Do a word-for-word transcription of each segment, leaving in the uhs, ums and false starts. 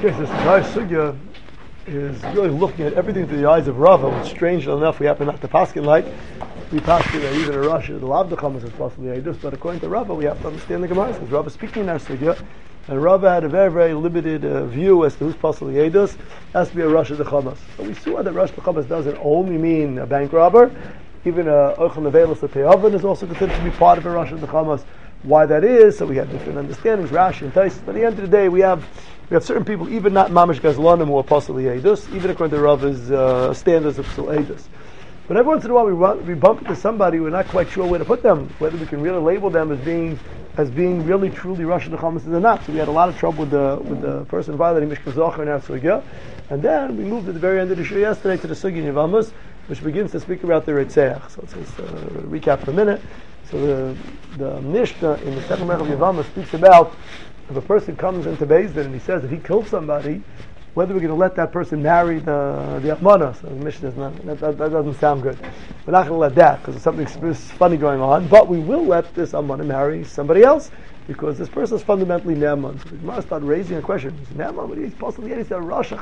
Okay, so this entire sugya is really looking at everything through the eyes of Rava, which strangely enough we happen not to paskin like. We paskin that even a Russia, the Lav Dechamas is possibly Eidus, but according to Rava we have to understand the Gemara, because Rava is speaking in our sugya, and Rava had a very, very limited uh, view as to who's possibly Eidus. It has to be a Russia Dechamas. So we saw that Russia Dechamas doesn't only mean a bank robber, even a Ochel Nevelis Te'oven is also considered to be part of a Russia Dechamas. Why that is, so we have different understandings, Rashi and Tais, but at the end of the day we have We have certain people, even not Mamish Gazlanim, who are possibly Eidus, even according to Rava's uh, standards of still Eidus. But every once in a while we, run, we bump into somebody, we're not quite sure where to put them, whether we can really label them as being as being really truly Rosh Hashanah or not. So we had a lot of trouble with the with the person violating Mishka Zocher in our Sugya. And then we moved at the very end of the show yesterday to the Sugya in Yevamos, which begins to speak about the Ritzeach. So let's just uh, recap for a minute. So the, the Mishnah in the second Merech of Yevamos speaks about if a person comes into Beis Din and he says that he killed somebody, whether we're going to let that person marry the the Achmana. So the Mishnah is not, that, that, that doesn't sound good. We're not going to let that because there's something funny going on, but we will let this Achmana marry somebody else because this person is fundamentally Ne'eman. So the Gemara start raising a question. He's Ne'eman, but he's possibly he's a Rosh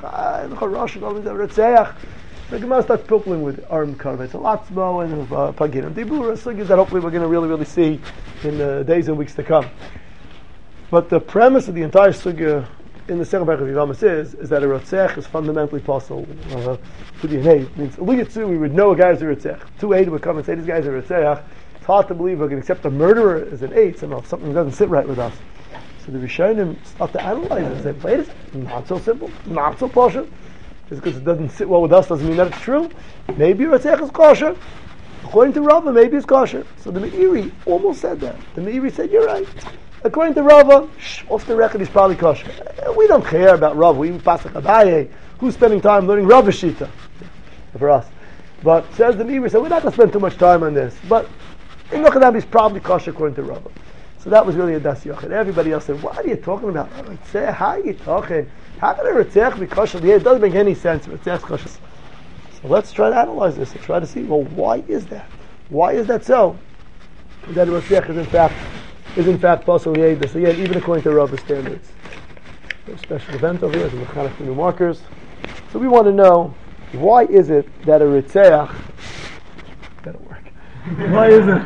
Hashanah. The Gemara starts pimpling with Aram Karvetz, Alatzmo, and uh, Paginim Dibura, sugis that hopefully we're going to really, really see in the days and weeks to come. But the premise of the entire sugya in the second paragraph of Yevamos is, is that a Rotzech is fundamentally possible. Uh, means Liyatzu, we would know a guy is a Rotzech. Two Eid would come and say this guy's a Rotzech. It's hard to believe we can accept a murderer as an Eid, somehow something doesn't sit right with us. So the Rishonim start to analyze it and say, wait, it's not so simple, not so posh. Just because it doesn't sit well with us doesn't mean that it's true. Maybe Rotzech is kosher. According to Rava, maybe it's kosher. So the Meiri almost said that. The Meiri said, you're right. According to Rava, shh, off the record, he's probably kosher. We don't care about Rava. We Pasach Abaye. Who's spending time learning Rava Shita? For us. But says the Meiri, so we're not going to spend too much time on this. But in Yochanan, he's probably kosher according to Rava. So that was really a Das Yochid. Everybody else said, what are you talking about? Ritzeh, how are you talking? How can a Ritzeh be kosher? It doesn't make any sense. Ritzeh kosher. So let's try to analyze this and try to see, well, why is that? Why is that so? That a Ritzeh is in fact is in fact possible Yedah. So yet, even according to Rava's standards. There's a special event over here, there's a kind of new markers. So we want to know, why is it that a Ritzeach, that'll work. Why is it?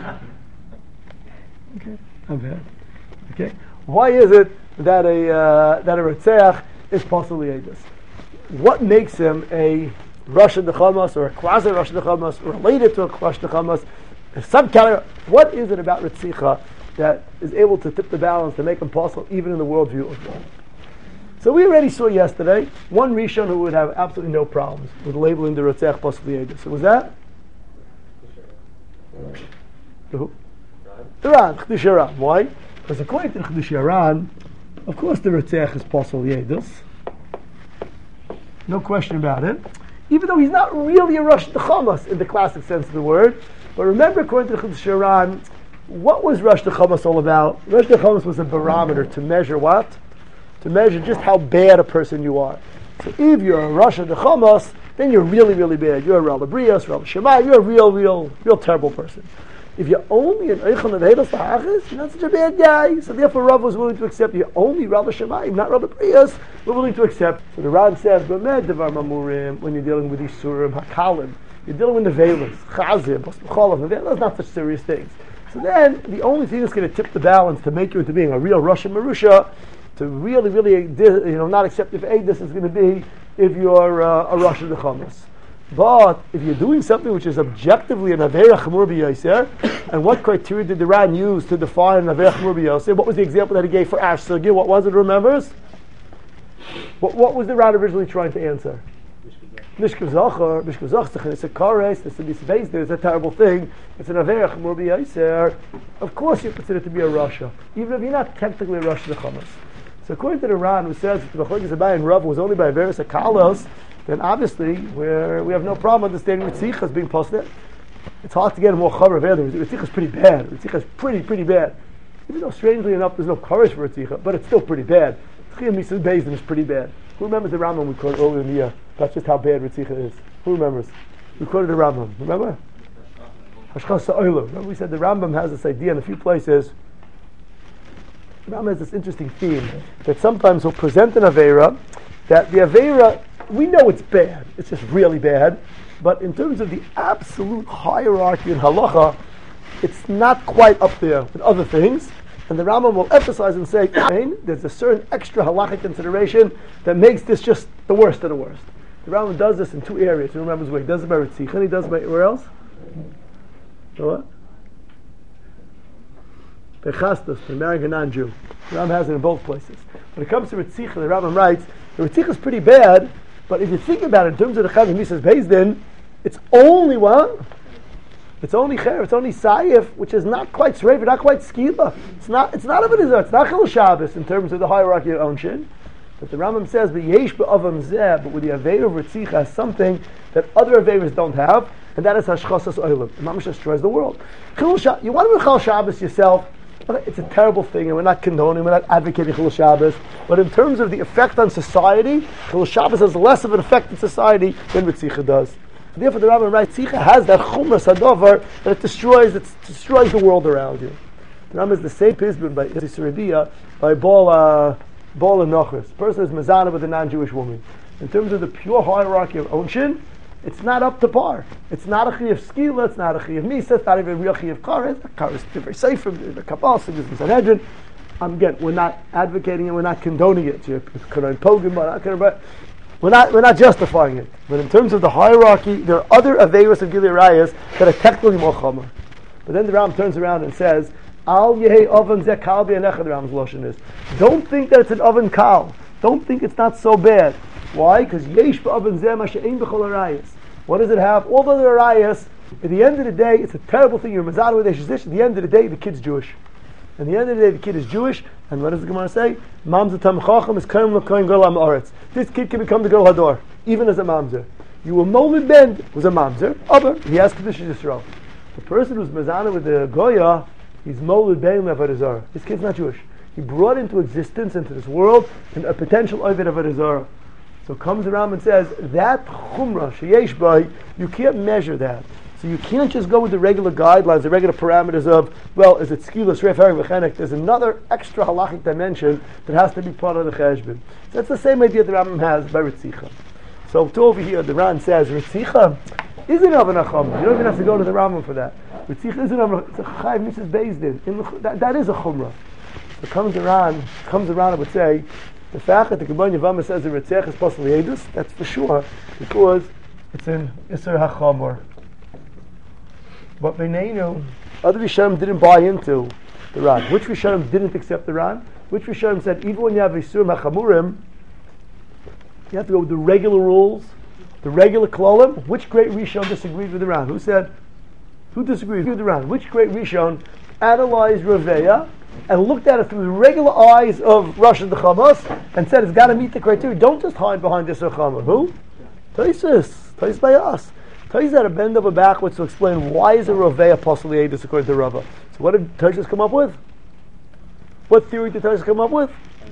Okay, I'm bad. Okay, why is it that a uh, that a Ritzeach is possible Yedah? What makes him a Rosh Hashanah or a quasi Rosh Hashanah related to a Rosh Hashanah? A subcategory. What is it about Ritzicha that is able to tip the balance to make them possible even in the worldview of God? So we already saw yesterday one Rishon who would have absolutely no problems with labeling the Rotzech possibly Eidus. So was that? The who? The Ran, Chedush Yaran. Why? Because according to Chedush Yaran, of course the Rotzech is possible Eidus. No question about it. Even though he's not really a Rosh Hashanah in the classic sense of the word. But remember, according to Chedush Yaran, what was Rosh Hashanah all about? Rosh Hashanah was a barometer to measure what? To measure just how bad a person you are. So if you're a Rosh Hashanah, then you're really, really bad. You're a Rala Brios, Rala Shema, you're a real, real, real terrible person. If you're only an Eichel Nevedos Lahachis, you're not such a bad guy. So therefore Rav was willing to accept you're only Rala Shema, not Rala Brios, we're willing to accept. So the Ran says, B'med Devar Mamurim, when you're dealing with Isurim, Hakalim, you're dealing with Nevelis, Chazim, Cholav, Nevelis, not such serious things. So then, the only thing that's going to tip the balance to make you into being a real Russian Marusha, to really, really, you know, not accept if Eidus is going to be if you're uh, a Russian Dechamas. But if you're doing something which is objectively an Avera Chamur B'Yoser, and what criteria did the Ran use to define an Avera Chamur B'Yoser? What was the example that he gave for Ash Sugya? What was it, remembers? What, what was the Ran originally trying to answer? Mishkav Zachar, Mishkav Zachar, it's a kares, it's a disbase, it's a terrible thing, it's an Avera Chamur B'Yoser. Of course you consider it to be a Rasha, even if you're not technically a Rasha Dechamas. So according to the Ran, who says that the B'chol Yisrael and Rav was only by Averis Akalos, then obviously we're, we have no problem understanding Ritzicha as being posted. It's hard to get a more chaver of Eder. Ritzicha is pretty bad. Ritzicha is pretty, pretty bad. Even though strangely enough there's no courage for Ritzicha, but it's still pretty bad. Tzchiyah Misud Beis Din is pretty bad. Who remembers the Rambam we quoted earlier in the year? That's just how bad Ritzicha is. Who remembers? We quoted the Rambam. Remember? Hashchas Sa'olah. Remember we said the Rambam has this idea in a few places. The Rambam has this interesting theme that sometimes he'll present an Aveira that the Aveira, we know it's bad. It's just really bad. But in terms of the absolute hierarchy in halacha, it's not quite up there with other things. And the Rambam will emphasize and say, there's a certain extra halachic consideration that makes this just the worst of the worst. The Rambam does this in two areas. He remembers where he does it by Ritzicha, and he does it by where else? What? Bechastos, the marrying a non-Jew. The Rambam has it in both places. When it comes to Ritzicha, the Rambam writes, the Ritzicha is pretty bad, but if you think about it in terms of the Chav Misas Beis Din, it's only what? It's only Cher, it's only Sayif, which is not quite Sreiva, not quite Skila. It's not It's not a Avodah Zarah, it's not Chil Shabbos in terms of the hierarchy of Onshin. But the Rambam says, but Yesh B'Avam Zeh, but with the Aveira of Ritzicha has something that other Aveiras don't have, and that is Hashchasas Olam. The Mamash destroys the world. Chil Shabbos, you want to be Chil Shabbos yourself, it's a terrible thing, and we're not condoning, we're not advocating Chil Shabbos. But in terms of the effect on society, Chil Shabbos has less of an effect in society than Ritzicha does. Therefore, the Rambam writes, Ritzicha has that Chumras Hadovar that it destroys, it destroys the world around you. The Rambam is the same Pizbun by Yisrael, by Baal uh, Baal and Nochris. The person is Mazana with a non-Jewish woman. In terms of the pure hierarchy of Onshin, it's not up to par. It's not a Chiyav Skila, it's not a Chiyav Misa, it's not even a real Chiyav Kares. Kares is very safe from the Kabbalah, so this is Sanhedrin. Um, again, we're not advocating it, we're not condoning it. We're not, we're not justifying it. But in terms of the hierarchy, there are other Aveiros of Gilei Rayas that are technically more Chomer. But then the Ram turns around and says, Al Yehei Oven Zeh Kal B'Yanecha, the Ram's Lashon is. Don't think that it's an oven kal. Don't think it's not so bad. Why? Because Yesh B'Oven Zeh Ma She'ein B'Chol Arayas. What does it have? All the other Arayas, at the end of the day, it's a terrible thing. You're Mazal with Eshizish. At the end of the day, the kid's Jewish. At the end of the day, the kid is Jewish. And what does the Gemara say? Mamzer Tam Chacham is Kaim L'Koyin Girl Am Aretz. This kid can become the Girl Hador, even as a Mamzer. You will Molid Ben was a Mamzer. Aber, he has Kedusha Yisrael. The person who's Mazana with the Goya, he's Molid Ben Avodah Zarah. This kid's not Jewish. He brought into existence, into this world, and a potential Ovid Avodah Zarah. So comes around and says, that Chumrah, Sheyesh Bai, you can't measure that. So you can't just go with the regular guidelines, the regular parameters of, well, is it Skila, Sreif, Harek, V'chenek? There's another extra halachic dimension that has to be part of the Cheshbon. So that's the same idea the Rambam has by Ritzicha. So to over here, the Ran says, Ritzicha isn't of an Acham. You don't even have to go to the Rambam for that. Ritzicha isn't of an Acham. It's a Chayiv Misas Beis Din. That, that is a Chumrah. So comes around, comes around and would say, the fact that the Gemara Yavama says the Ritzech is possibly Edus, that's for sure, because it's in Isser HaChamor. But Beinenu, other Rishonim didn't buy into the Ran. Which Rishonim didn't accept the Ran? Which Rishonim said, even when you have Isur HaChamurim, you have to go with the regular rules, the regular Klolim. Which great Rishon disagreed with the Ran? Who said, who disagreed with the Ran? Which great Rishon analyzed Raveya and looked at it through the regular eyes of Rosh Hashanah and said it's got to meet the criteria? Don't just hide behind this Chama. Who? Taisus. Taisus by us. Taisus had to bend over backwards to explain why is a Raveya possibly Edus according to Rava. So what did Taisus come up with? What theory did Taisus come up with?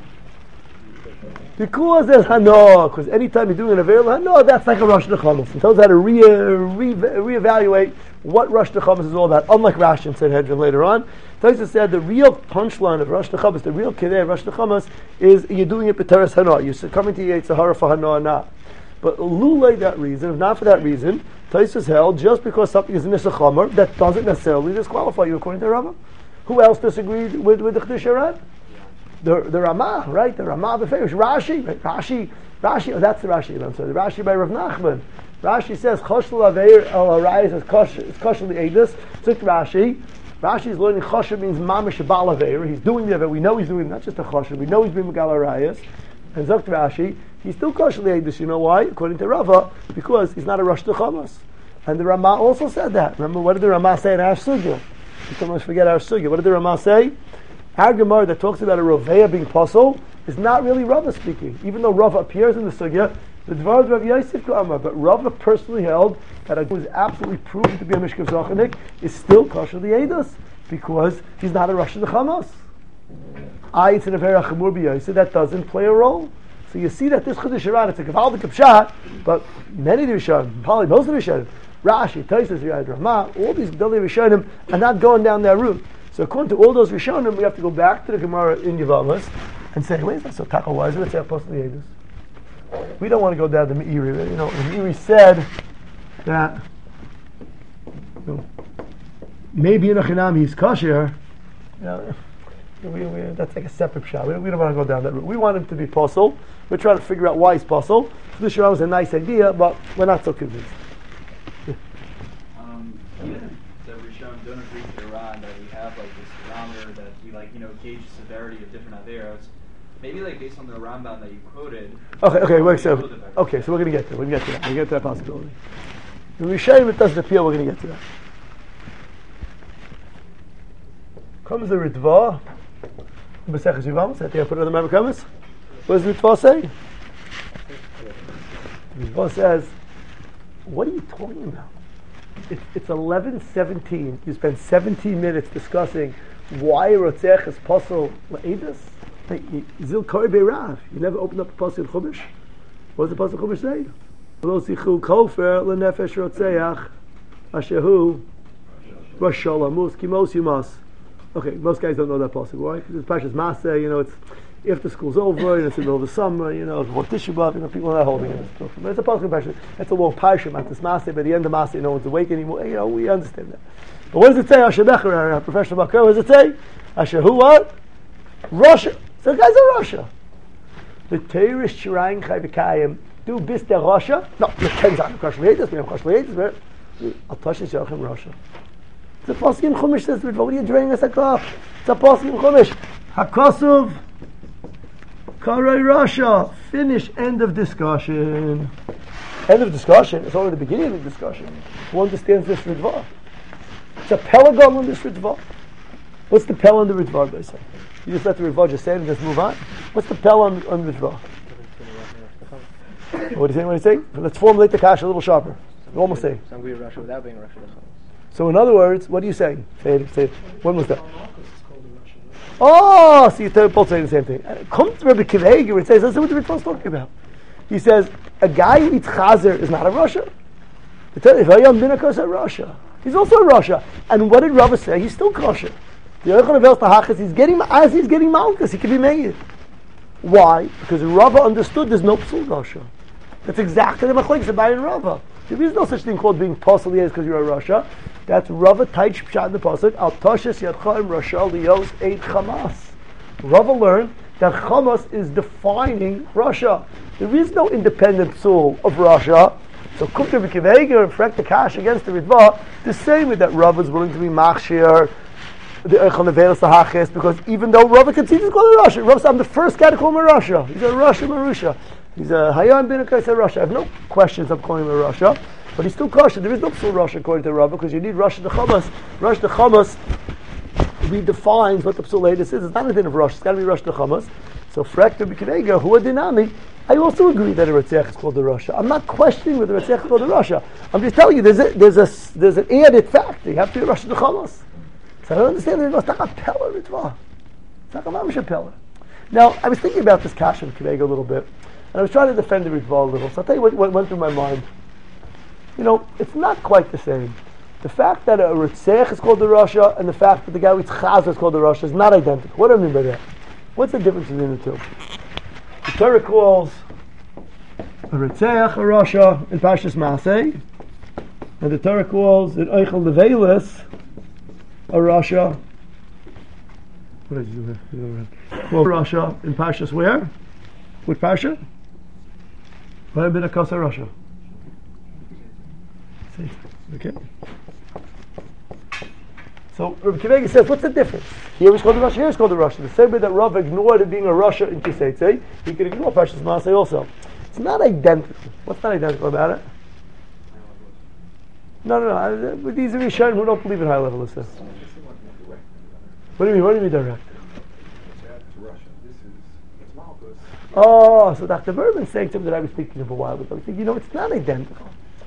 Because there's Hana, because anytime you're doing an Aveil Hana, that's like a Rosh Hashanah. It tells us how to re, re, reevaluate what Rosh Hashanah is all about. Unlike Rashi and Sanhedrin later on, Taisus said the real punchline of Rosh Hashanah, the real kidei of Rosh Hashanah, is you're doing it b'teres Hana. You're succumbing to Yetzer Hara for Hana or not. But lulei that reason, if not for that reason, Taisus held just because something is Nisa Chomer, that doesn't necessarily disqualify you according to Rava. Who else disagreed with, with the Chedush Arad? The the Ramah, right? The Ramah b'feirush. Rashi, right? Rashi, Rashi. Oh, that's the Rashi. I'm sorry. The Rashi by Rav Nachman. Rashi says Choshel Aveir El Harayis is Kosh. It's Koshel the Edus. Took Rashi. Rashi is learning Choshev means Mamish Bal Aveir. He's doing the Aveir. We know he's doing not just a Choshev. We know he's being Megal Harayis. And Zok Rashi, he's still Koshel the Edus. You know why? According to Rava, because he's not a Rosh Hashanah. And the Ramah also said that. Remember, what did the Ramah say in our Sugya? You can almost forget our Sugya. What did the Ramah say? Our Gemara that talks about a Roveya being possible is not really Rava speaking, even though Rava appears in the Sugya. The Dvar of Rav Yosef K'amar, but Rava personally held that a was absolutely proven to be a Mishkav Zachanik is still kosher the Eidos because he's not a Rosh Hashanah. I it's an Avera Chamur B'Yosef that doesn't play a role. So you see that this Chedush Arad, it's a Gavaldik Pshat, but many of the Rishonim, probably most of the Rishonim, Rashi, Taisus, Yad Ramah, all these Gedolei Rishonim are not going down that route. So according to all those Rishonim, we have to go back to the Gemara in Yevamos and say, wait, that's so Taka, why is it say Apostle Yedus? we don't want to go down the Meiri. You know, the Meiri said that you know, maybe in a chinam he's kosher. You know, we, we, that's like a separate shot. We, we don't want to go down that route. We want him to be puzzle. We're trying to figure out why he's puzzle. So this was a nice idea, but we're not so convinced. Um, even the Rishon don't agree with Iran that we have like this barometer that we like, you know, gauge the severity of different averos. Maybe like based on the Rambam that you quoted. Okay, okay, wait, so okay, so we're going to get to, we're going to get to that. We're going to get to that possibility. The Rishayim, it doesn't appeal. We're going to get to that. Comes the Ritva. B'Seches Yevamos. I think I put it on the Ma'amer Kremes. What does the Ritva say? The Ritva says, "What are you talking about? It, it's eleven seventeen. You spend seventeen minutes discussing why Rotzech is Posel La'edus. Zil Kori Beirav. You never opened up a Posel in Chumash. What does the Posel Chumash say? Lo Sichu Kofer LeNefesh Rotzeach Ashehu Rosh Shalamus Kimos Yumas." Okay, most guys don't know that possible. Why? Because it's Pashas Maseh, you know, it's if the school's over, and it's in the middle of the summer, you know, it's one Tisha B'Av, you know, people are not holding it. But it's a possible Pashas. It's a long Pashas, Matas Maseh, by the end of Maseh, no one's awake anymore. You know, we understand that. But what does it say? Asher Becher, our professional Bakar, what does it say? Asher who what? Russia. So the guy's a Russia. The terrorist Shirayim Chai B'Kayim, do bis der Russia? No, the Ken's on the Kashliatis, we have Kashliatis, I'll touch this Yachim Russia. It's a Pasuk in Chumash says, what are you draining us like off? It's a Pasuk in Chumash. HaKosuv Karei Rasha. Finish. End of discussion. End of discussion. It's only the beginning of the discussion. Who understands this Ritva? It's a Pelagon on this Ritva. What's the Pel on the Ritva, they say? You just let the Ritva just say it and just move on? What's the Pel on, on the Ritva? What do you say? What do you say? Let's formulate the Kasha a little sharper. You almost say. So I'm going to Russia without being Russia. So in other words, what are you saying? Say it, say it. When was that? Oh, so you're both saying the same thing. Come to Rabbi Kiva Eger and says, listen what the Ritva is talking about. He says, a guy who eats chazer is not a Russia. If Hayam Binakos is a Russia, he's also a Russia. And what did Rava say? He's still kosher. He's getting, as he's getting malchus, he can be made. Why? Because Rava understood there's no psul Russia. That's exactly the machlokes about in Rava. There is no such thing called being posel yes because you're a Russia. That's Rava Taich Pshat in the pasuk. Al Toshes Yadchaim Rasha Lios Eight Chamas. Rava learned that Chamas is defining Russia. There is no independent soul of Russia. So Kumter B'Kiveger and Frek the Kash against the Ritva, the same way that Rava is willing to be Machshir, the Eichel Nevelos Lahachis, because even though Rava concedes he's called a Russia, Rava said, I'm the first guy to call him a Russia. He's a Russia Marusha. He's a Hayam bin Akaisa Russia. I have no questions of calling him a Russia, but he's still kosher. There is no psul Russia according to Rava, because you need Russia the Chamas. Russia the Chamas redefines what the psul latest is. It's not a din of Russia. It's got to be Russia the Chamas. So Frek to B'Kivega, who are dinami. I also agree that a Ritzach is called the Russia. I'm not questioning whether a Ritzach is called the Russia. I'm just telling you there's a, there's a there's an added fact. You have to be Russia the Chamas. So I don't understand that it's not a Pella Ritva. It's not a Mamash Pella. Now I was thinking about this Kash and Kivega a little bit. And I was trying to defend the Ritva a little. So I'll tell you what, what went through my mind. You know, it's not quite the same. The fact that a Ritzach is called the Russia and the fact that the guy who eats Chaz is called the Russia is not identical. What do I mean by that? What's the difference between the two? The Torah calls a Ritzach a Russia in Pashas Maseh, and the Torah calls an Eichel Levelis a Russia. What did you do here? Well, Russia in Pashas where? Which Pasha? What have been a Kosa Russia? See, okay. So Rabbi Kivega says, what's the difference? Here it's called the Russia, here it's called the Russia. The same way that Rav ignored it being a Russia in Kiseitze, he could ignore Pashas Maseh also. It's not identical. What's not identical about it? No, no, no. But these are Rishonim who don't believe in high level assist. What do you mean? What do you mean direct? Oh, so Doctor Berman saying something that I was thinking of a while ago. I was thinking, you know, it's not identical.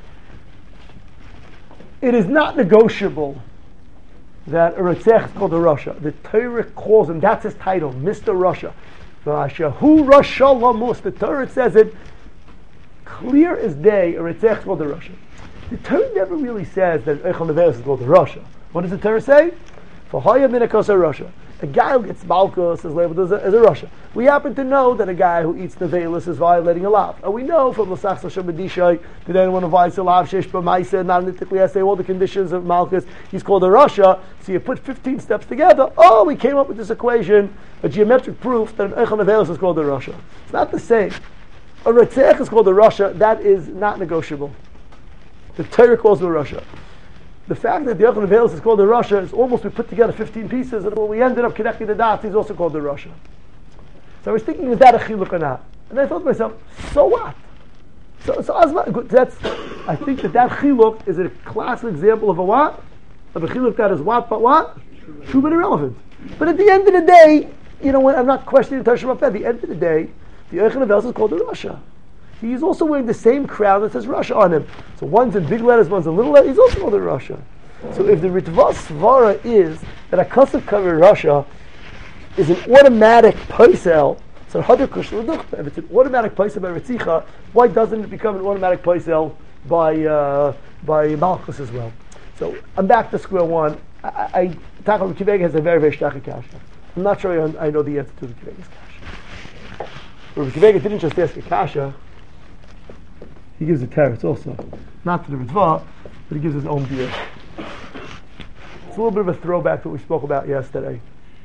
It is not negotiable that a Ritzach is called a Russia. The Torah calls him, that's his title, Mister Russia. Who Russia Lamus? The Torah says it clear as day, a Ritzach is called a Russia. The Torah never really says that Eichel Nevelos is called a Russia. What does the Torah say? V'hoya minakos Russia. A guy who gets malchus is labeled as a, as a Russia. We happen to know that a guy who eats nevelis is violating a lav. And we know from the L'sachs Shabadishai that anyone who violates a lav, shesh b'maisa, not nitikli essay, all the conditions of malchus, he's called a Russia. So you put fifteen steps together, oh, we came up with this equation, a geometric proof that an eichel nevelis is called a Russia. It's not the same. A Retzech is called a Russia, that is not negotiable. The Torah calls it a Russia. The fact that the Eichel Nevelis is called a Russia is almost we put together fifteen pieces, and when we ended up connecting the dots, he's also called a Russia. So I was thinking, is that a chiluk or not? And I thought to myself, so what? So, so that's. I think that that chiluk is a classic example of a what? Of a chiluk that is what, but what? True but irrelevant. But at the end of the day, you know, when I'm not questioning the Tashem At the end of the day, the Eichel Nevelis is called a Russia. He's also wearing the same crown that says Russia on him. So one's in big letters, one's in little letters. He's also called a Russia. So if the Ritva Svara is that a Kasav cover Russia is an automatic paisel, so if it's an automatic paisel by Ritzicha, why doesn't it become an automatic paisel by uh, by Malchus as well? So I'm back to square one. I, I Takal Kivega has a very very stark kasha. I'm not sure I, I know the answer to the Kivega's kasha. Rabbi Kivega didn't just ask a kasha. He gives a teretz also, not to the Ritva, but he gives his own beer. It's a little bit of a throwback to what we spoke about yesterday.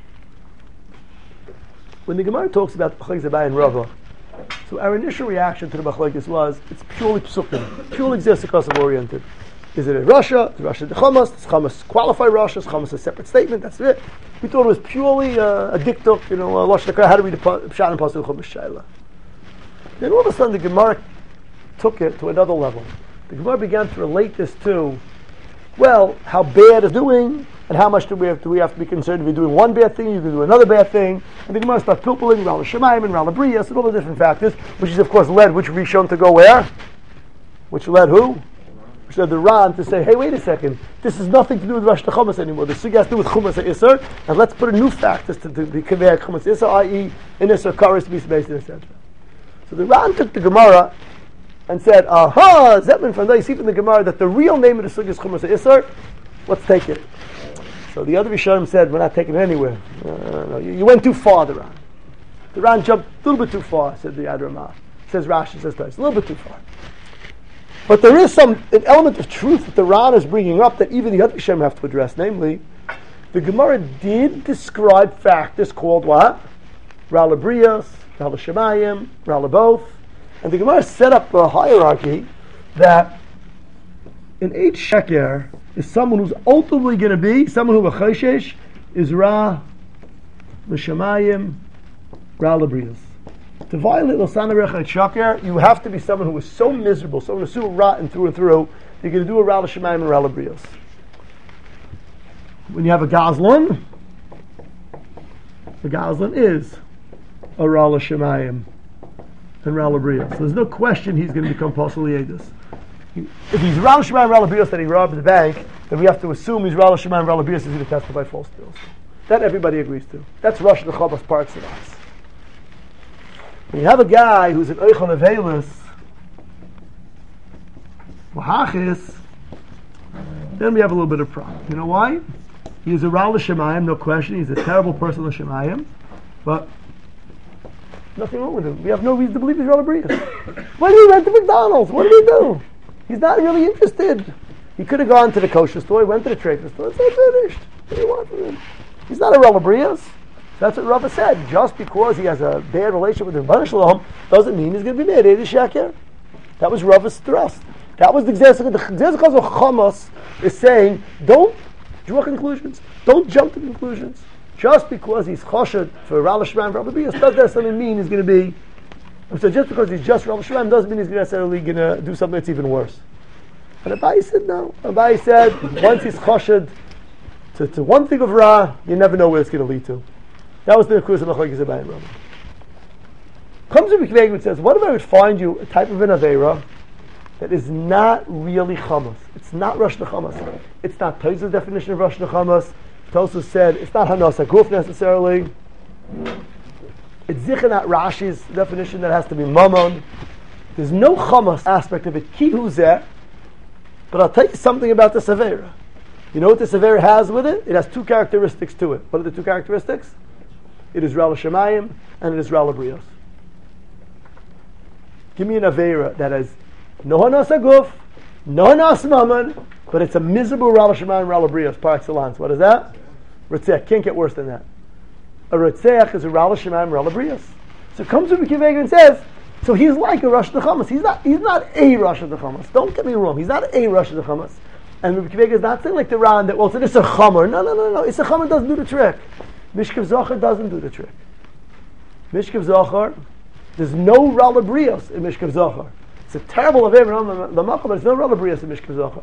When the Gemara talks about Machlekes Abaye and Rava, so our initial reaction to the Machlekes was it's purely psukim, purely exegesis oriented. Is it a Russia? Is Russia the Chamas? Does Chamas qualify Russia? Is Chamas a separate statement? That's it. We thought it was purely uh, a diktuk, you know, Lashon Hara, how to read the Pshat and Pasuk Chumash Shaila. Then all of a sudden the Gemara took it to another level. The Gemara began to relate this to, well, how bad is doing, and how much do we have, do we have to be concerned if you're doing one bad thing, you can do another bad thing. And the Gemara starts pilpling, Rala Shemayim and Rala Brias, and all the different factors, which is of course led which Rishon to go where? Which led who? Which led the Ran to say, hey, wait a second, this has nothing to do with Rosh Hashanah anymore. This has to do with Chumas Isser, and let's put a new factor to, to be conveyed Chumas Isser, that is, in Isser Karis to be based, et cetera. So the Ran took the Gemara and said, aha, Zetman from there, you see from the Gemara that the real name of the Sugya is Chumas Isser, let's take it. So the other Rishonim said, we're not taking it anywhere. No, no, no, you, you went too far, the Ran. The Ran jumped a little bit too far, said the Ad Ramah. Says Rashi, says Tais, a little bit too far. But there is some an element of truth that the Ran is bringing up that even the other Rishonim have to address, namely, the Gemara did describe factors called what? Rala Brias, Rala Shemayim, Rala both. And the Gemara set up a hierarchy that an eight sheker is someone who's ultimately going to be, someone who a choshesh is Ra, L'Shamayim, Ra L'Brias. To violate L'Sana Recha and Shaker, you have to be someone who is so miserable, someone who's so rotten through and through, you're going to do a Ra L'Shamayim and Ra L'Brias. When you have a Gazlan, the Gazlan is a Ra L'Shamayim and Ra L'Brias. So there's no question he's going to become Pasal Yedus. If he's Ra L'Shamayim and Ra L'Brias that he robbed the bank, then we have to assume he's Ra L'Shamayim and Ra L'Brias is going to testify false bills. That everybody agrees to. That's Rosh Hashanah par excellence. When you have a guy who's an Eichel Nevelis, Wahachis, then we have a little bit of problem. You know why? He's a Ra L'Shamayim, no question. He's a terrible person L'Shamayim, but nothing wrong with him. We have no reason to believe he's Ra L'Brias. Why did he went to McDonald's? What did he do? He's not really interested. He could have gone to the kosher store, he went to the trade store, it's all finished. What do you want from him? He's not a Ra L'Brias. That's what Rava said. Just because he has a bad relationship with the Rebbeinu Shalom doesn't mean he's going to be made a shaker. That was Rava's thrust. That was the exegesis. The exegesis of Chamas is saying, don't draw conclusions. Don't jump to conclusions. Just because he's choshed for Ra L'Shamayim and Ra L'Brias doesn't necessarily mean he's going to be. So just because he's just Ra L'Shamayim doesn't mean he's necessarily going to do something that's even worse. And Abaye said no. Abaye said once he's choshed to, to one thing of Ra, you never know where it's going to lead to. That was the Kurz of Machlekes Abaye and Rava. Comes to Mikveg and says, what if I would find you a type of an Aveira that is not really Chamas? It's not Rosh Hashanah. It's not Tosafos' definition of Rosh Hashanah. Tosafos said it's not Hanas HaGuf necessarily. It's Zichar, not Rashi's definition that has to be Mammon. There's no Chamas aspect of it. Ki hu zeh. But I'll tell you something about this Aveira. You know what the Severa has with it? It has two characteristics to it. What are the two characteristics? It is Rala Shemayim and it is Rala Brios. Give me an Avera that has no Hanas Aguf, no Hanas Mammon, but it's a miserable Rala Shemayim, Rala Brios, par excellence. What is that? Ritzech. Can't get worse than that. A Ritzech is a Rala Shemayim, Rala Brios. So it comes to Rabbi Akiva and says, so he's like a Rosh Hashanah. He's not, he's not a Rosh Hashanah. Don't get me wrong. He's not a Rosh Hashanah. And Rabbi Akiva is not saying like the Ran that, well, so this is a Chomer. No, no, no, no. It's a Chomer doesn't do the trick. Mishkav Zohar doesn't do the trick. Mishkav Zohar, there's no Rala Brios in Mishkav Zohar. It's a terrible of everyone on the Makkah, but there's no Rala Brios in Mishkav Zohar.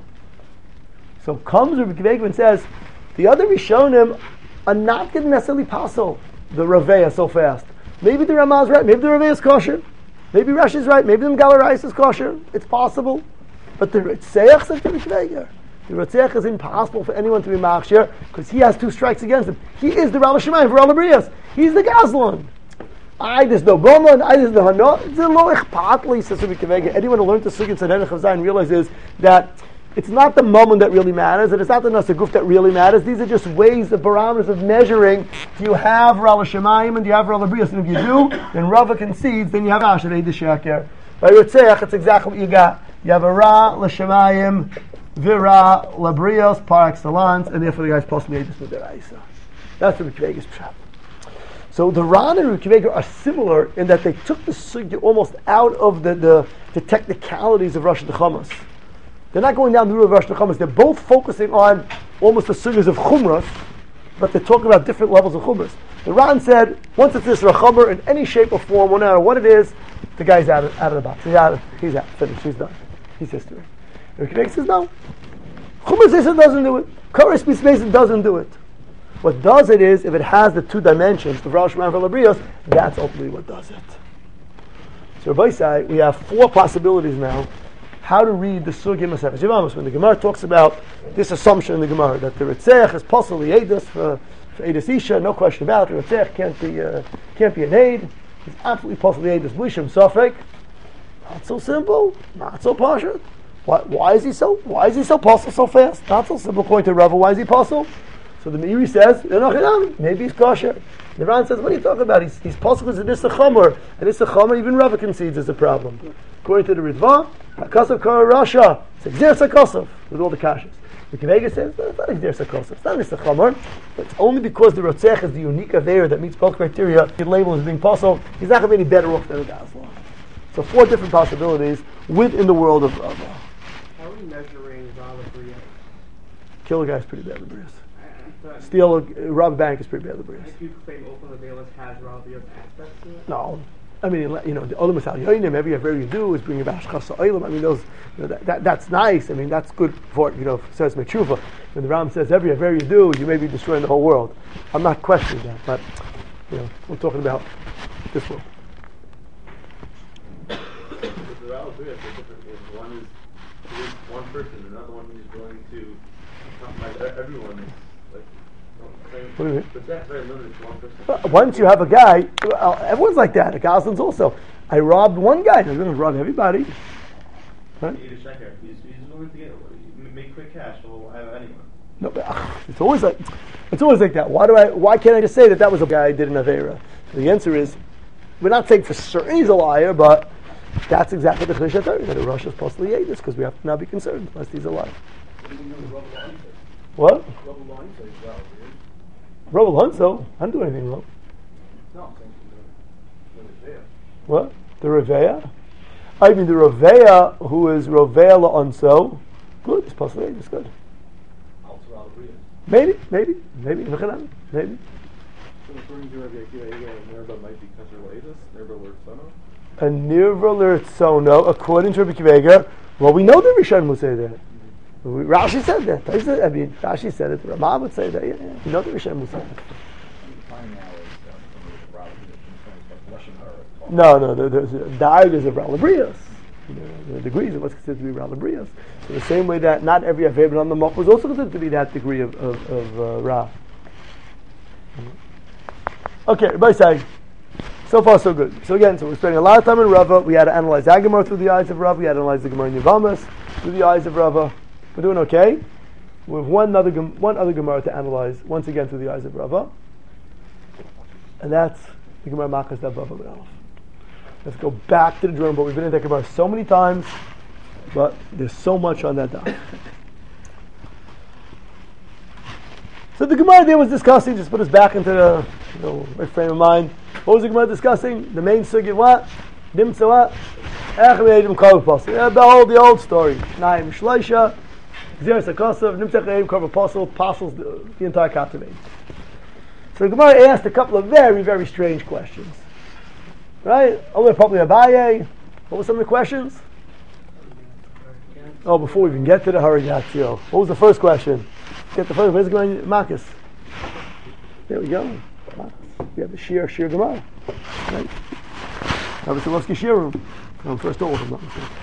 So comes Rabbi Akiva and says, the other Rishonim are not going to necessarily passel the Raveya so fast. Maybe the Ramah is right, maybe the Raveya is kosher, maybe Rashi is right, maybe the Galarais is kosher. It's possible. But the Ritzeach says to Rabbi Akiva, the Ritzeach is impossible for anyone to be machshir because he has two strikes against him. He is the Rala Shemayim for Rala Brios. He's the Gazlan. I there's no Brahman, I there's no Hano. It's a lo ichpatli, says Rabbi Akiva. Anyone who learned the Sugin Tzaddik of Zayin realizes that it's not the moment that really matters, and it's not the Nasaguf that really matters. These are just ways, the parameters of measuring. Do you have Rala Shemayim and do you have Rala Brios? And if you do, then Rava concedes, then you have Asherei the Sheker. By Ritzeach, it's exactly what you got. You have a Ra, L'Shemayim, Vira, Labrios, par excellence, and therefore the guy's possibly just with their Isa. That's Rabbi Akiva's trap. So the Ran and Rabbi Akiva are similar in that they took the sugya almost out of the, the, the technicalities of Rosh Hashanah. They're not going down the route of Rosh Hashanah. They're both focusing on almost the sugyas of Chumras, but they're talking about different levels of Chumras. The Ran said, once it's this Rachamer in any shape or form, no matter what it is, the guy's out of, out of the box. He's out. Of, he's out. Finished. He's done. He's history. Rabbi Akiva says no. Chumras Yisrael doesn't do it. Koros Bismeisim doesn't do it. What does it is, if it has the two dimensions, the Rosh Hashanah and Labrios, that's ultimately what does it. So Rabbi Sai, we have four possibilities now how to read the Sugya Masechus Yevamos. When the Gemara talks about this assumption in the Gemara that the Ritzech is possibly Eidus for, for Eidus Isha, no question about it. The Ritzech can't be uh, can't be an aid. It's absolutely possibly Eidus Blishim Sofek. Not so simple. Not so partial. Why, why is he so? Why is he so possible so fast? Not so simple. According to Rava, why is he possible? So the Meiri says, maybe he's kosher. The Ran says, what are you talking about? He's, he's possible because it is a chomer. And it's a chomer, even Rava concedes is a problem. According to the Ritva, HaKasav Kara Rasha, it's Exer Sakosov, with all the kashas. The Kivega says, no, it's not Exer Sakosov, it's not a chomer. It's only because the Rotzech is the unique Aveir that meets both criteria, the label is being possible, he's not going to be any better off than a Gazlan. So four different possibilities within the world of Rava. How are we measuring Rala Brios? Kill a guy is pretty bad, Labrius. Steal a, rob a bank is pretty bad, Labrius. If you claim Open Levilas has Rala Brios aspects to it? No. I mean, you know, the Olam Asal Yoinim, every affair you do is bring about Shchasa Olam. I mean, those, you know, that, that, that's nice. I mean, that's good for, you know, says Mechuva. When the Ram says every affair you do, you may be destroying the whole world. I'm not questioning that, but, you know, we're talking about this world. The Rala Brios are different things. One is one person, another one is willing to compromise everyone. Is like, What do you mean? but that's very limited to one person. Well, once you have a guy, well, everyone's like that. A Goslin's also. I robbed one guy. I'm going to rob everybody. Right? He's a checker. He's, he's willing to get make quick cash. He'll have anyone. No, but, uh, it's always like it's always like that. Why do I? Why can't I just say that that was a guy who did an avera? The answer is, we're not saying for certain he's a liar, but that's exactly the Chiddush HaTorah, that a Rosh is possibly Yedus, because we have to not be concerned unless he's a liar. What? Rabbi Lonzo? I didn't do anything wrong. No, What? The Reveya? I mean the Reveya who is Reveya La'onso. Good, it's possibly Yedus, good. Maybe, maybe, maybe, maybe. So according to Rabbi Akiva, Nerba might be Kasher Leidus, Nerba Lurtsono? A Nirva Lurtsono, according to Rabbi Akiva, well, we know the Rishon will say that. We, Rashi said that. I, said, I mean, Rashi said it. Ramah would say that. Yeah, yeah. You know the Rishon will say that. No, no, there, there's the Argas of Rala Brios. The, the degrees of what's considered to be Rala Brios. So the same way that not every Aveir on the Mok was also considered to be that degree of, of, of uh, Ra. Okay, everybody say. So far, so good. So again, so we're spending a lot of time in Rava. We had to analyze Agamar through the eyes of Rava. We had to analyze the Gemara in Yavamas through the eyes of Rava. We're doing okay. We have one other one other Gemara to analyze once again through the eyes of Rava, and that's the Gemara Makas Daf Vav Amud Aleph. Let's go back to the drawing board. We've been in that Gemara so many times, but there's so much on that daf. So the Gemara there was discussing, just put us back into the you know, right frame of mind. What was the Gemara discussing? The main sugya, what? Dimtza what? Yeah, the old, the old story. Naim Shleisha, Gzeres HaKosav, Nimtzach Eim Korv Apostle, apostles, the, the entire Katamim. So the Gemara asked a couple of very, very strange questions. Right? Only probably Abaye. What were some of the questions? Oh, before we even get to the Haragatio, what was the first question? Get the first. Where's the Gemara? Marcus. There we go. We have the Shir, Shir Gemara. Right? Rabbi Solovsky Shir room. Um, first all of them, not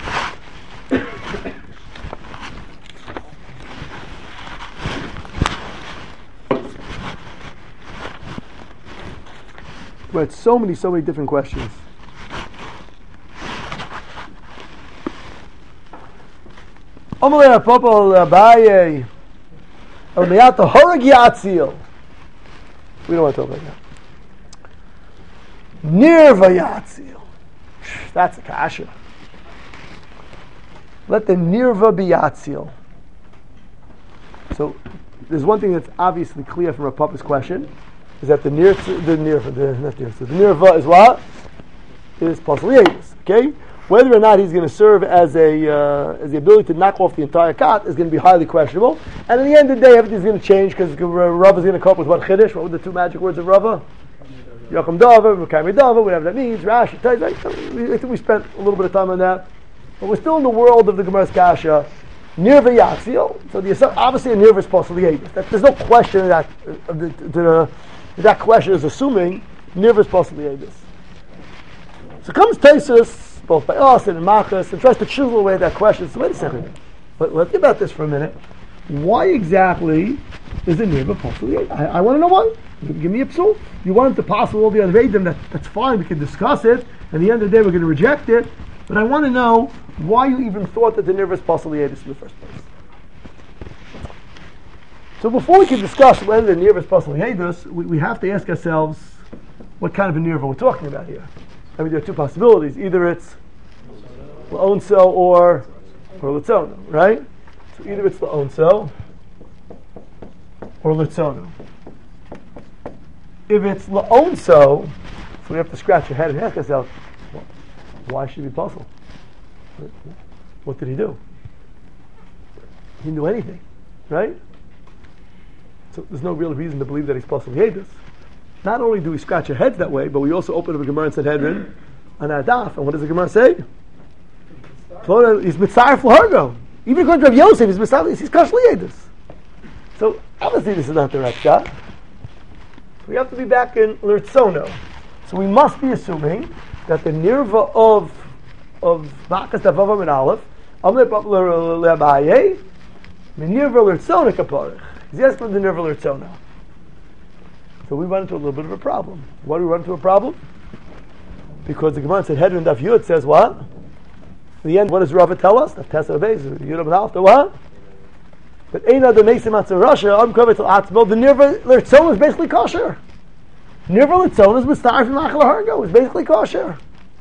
We had so many, so many different questions. Amalei Apopol Abaye El Meyata Horag Yatzil. We don't want to talk about that. Nirva Yatzil. That's a kasha. Let the nirva be yatzil. So there's one thing that's obviously clear from Rav Papa's question, is that the nir the nirva the not nirva, the nirva is what? Is posliatus. Okay? Whether or not he's going to serve as a uh, as the ability to knock off the entire kat is going to be highly questionable. And in the end of the day, everything's going to change because Rava is going to come up with what chiddush. What were the two magic words of Rava? Yocham Dava, Mekayim Dava, whatever that means, Rashi, I think we spent a little bit of time on that. But we're still in the world of the Gemara's Kasha. Nirva Yatzil. So the, obviously a Nirva is possibly Yedus. There's no question that uh, the, the, that question is assuming Nirva is possibly Yedus. So comes Tesis, both by us and in Machas, and tries to chisel away that question. So wait a second. But let's think about this for a minute. Why exactly is the Nirva possibly Yedus? I, I want to know why. Give me a psul. You want him to pass all the other Vedim, that, that's fine, we can discuss it. At the end of the day, we're going to reject it. But I want to know why you even thought that the Nirva is possibly Yedus in the first place. So before we can discuss whether the Nirva is possibly Yedus, we, we have to ask ourselves what kind of a Nirva we're talking about here. I mean, there are two possibilities. Either it's L'onso or, or Litzono, right? So either it's L'onso or Litzono. If it's L'onso, so we have to scratch your head and ask ourselves, well, why should he be puzzled? What did he do? He didn't do anything, right? So there's no real reason to believe that he's puzzled. Yedus. Not only do we scratch our heads that way, but we also open up a Gemara in Sanhedrin on our daf, and what does the Gemara say? He's mitzaref l'hargo. Even according to Rav Yosef, he's mitzaref, he's kashli Yedus. So obviously this is not the right shot. We have to be back in L'Ritzono. So we must be assuming that the nirva of of Makas Daf Vav Amud Aleph, Amle L'Abaye, the nirva L'Ritzono kaparich. He's asking for the nirva L'Ritzono. So we run into a little bit of a problem. Why do we run into a problem? Because the Gemara said Hedron Daf Yud says what? In the end, what does Rava tell us? Daf Tesa Beis Yud Amud Aleph. What? But Eina the Mesim Atzar Rasha, Am Kovetz Al Atzmo, the Nirva L'Ritzono is basically kosher. Nirva L'Ritzono is Mistar from Nachal Hargo, is basically kosher.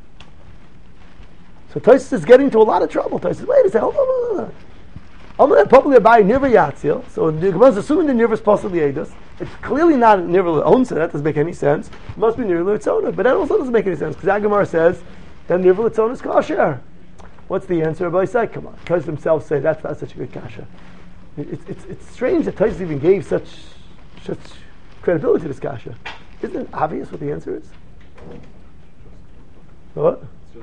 So Tosfos is getting into a lot of trouble. Tosfos says, wait a second, hold on, hold on. I'm going to probably buy Nirva Yatzil, so the Gemara is assuming the Nirva is possibly Eidos. It's clearly not Nirva L'Onsa, that doesn't make any sense. It must be Nirva L'Ritzono, but that also doesn't make any sense, because that Gemara says that Nirva L'Ritzono is kosher. What's the answer? Rabbi say, come on, Tosfos themselves say that's not such a good kasha. It's, it's, it's strange that Tosfos even gave such such credibility to this kasha. Isn't it obvious what the answer is? What?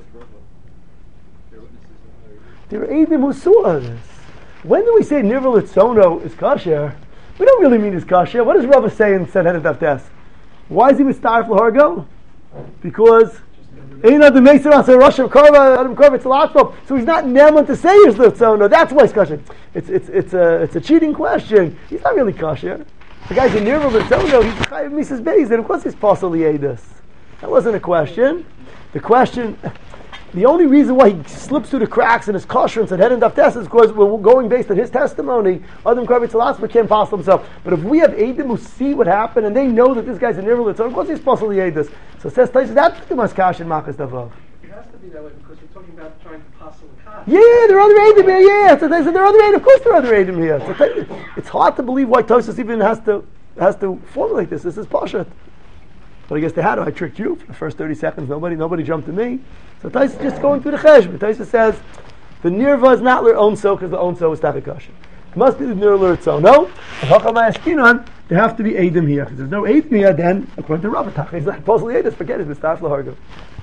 There are Eidim who saw this. When do we say Nirva L'Ritzono is kosher? We don't really mean it's kosher. What does Rava say in Sanhedrin Daf Tes? Why is he with Starf L'Hargo? Because Eina the Mesim Atzar Rasha Karva Adam Karva Tzalatzmo. So he's not Neman to say he's L'Ritzono. That's why it's kosher. It's it's it's a it's a cheating question. He's not really kosher. The guy's in Nirva L'Ritzono. He's Chayav Misas Beis, and of course he's possibly Eidos. That wasn't a question. The question, the only reason why he slips through the cracks in his kosher and said head and daftes is because we're going based on his testimony. Adam Kravitz Alasma can't possible himself. But if we have Eidim who see what happened and they know that this guy's a nirvah, so of course he's possibly Eidus. So it says Taisus, that's the Maskash and Makas Davav. It has to be that way because you're talking about trying to pass the kash. Yeah, there are other Eidim here, yeah. So they said there are other Eidim, of course there are other Eidim here. So it's hard to believe why Taisus even has to has to formulate this. This is Pashat. But I guess they had to. I tricked you for the first thirty seconds. Nobody nobody jumped to me. So Taisus is just going through the cheshbon. Taisus says, the nirva is not their own so because the own so is takakasha. It must be the nirva itself. No, there have to be Eidim here. Because there's no Eidim here, then, according to Rabbi Tach, he's not supposedly Eidim. Forget it, it's Taf Lahargo.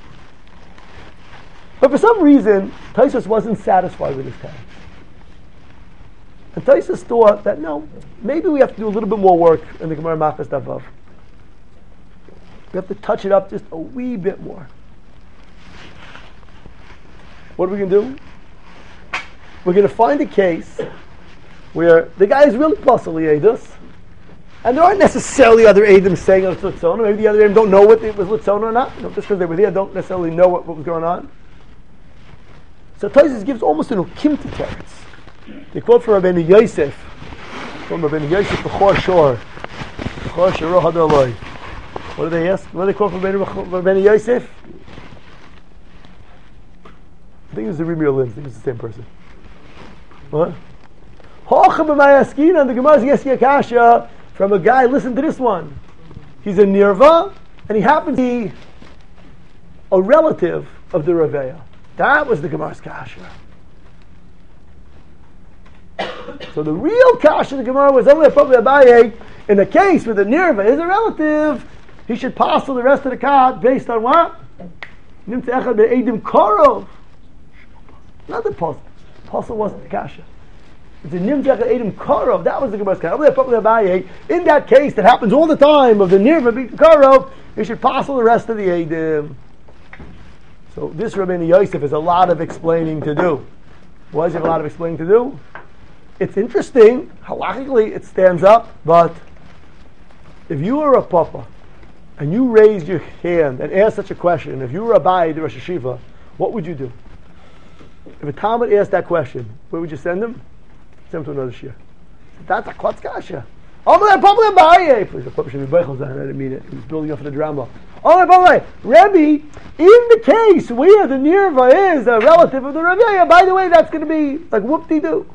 But for some reason, Taisus wasn't satisfied with his text. And Taisus thought that, no, maybe we have to do a little bit more work in the Gemara Makas Davav. We have to touch it up just a wee bit more. What are we going to do? We're going to find a case where the guy is really possibly Eidus, and there aren't necessarily other Eidim saying it's Litzona. Maybe the other Eidim don't know what it was Litzona or not. You know, just because they were there, don't necessarily know what, what was going on. So Taisus gives almost an Ukimti teretz. They quote from Rabbeinu Yosef, from Rabbeinu Yosef B'chor Shor, B'chor Shor Hadaloi. What do they ask? What do they quote from Rabbeinu Yosef? I think it was the Rimi Olin. I think it's the same person. What? Hocha b'mayaskina, and the Gemara's Yeski Akasha from a guy. Listen to this one. He's a nirva, and he happens to be a relative of the Raveya. That was the Gemara's Kasha. So the real Kasha of the Gemara was only probably Abaye in a case where the nirva is a relative. He should pass the rest of the kat based on what? Nimtze echad be'edim korov. Not the Pasuk. Pasuk wasn't the kasha. It's a nimtze echad be'edim korov. That was the Gemara's kasha. In that case, that happens all the time of the nirva being korov, he should pass the rest of the edim. So this Rabbeinu Yosef has a lot of explaining to do. Why does he have a lot of explaining to do? It's interesting. Halachically, it stands up, but if you were a papa, and you raised your hand and asked such a question, if you were a Abai, the Rosh Hashiva, what would you do? If a Talmud asked that question, where would you send him? Send him to another shir. That's a klotz kasha. Oh my God, Abai! Please, I didn't mean it. He was building up for the drama. Oh my God, Rebbe, in the case where the nirva is a relative of the Rebbe, by the way, that's going to be like whoop-de-doo.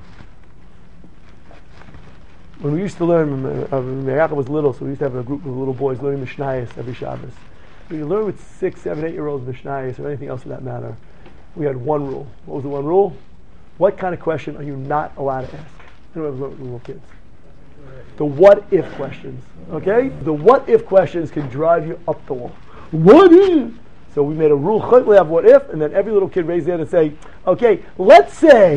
When we used to learn, uh, when Yaakov was little, so we used to have a group of little boys learning Mishnayos every Shabbos. When you learn with six, seven, eight-year-olds Mishnayos or anything else for that matter, we had one rule. What was the one rule? What kind of question are you not allowed to ask? You know, with little kids. The what-if questions. Okay? The what-if questions can drive you up the wall. What if? So we made a rule, we have what if, and then every little kid raised their hand and say, okay, let's say...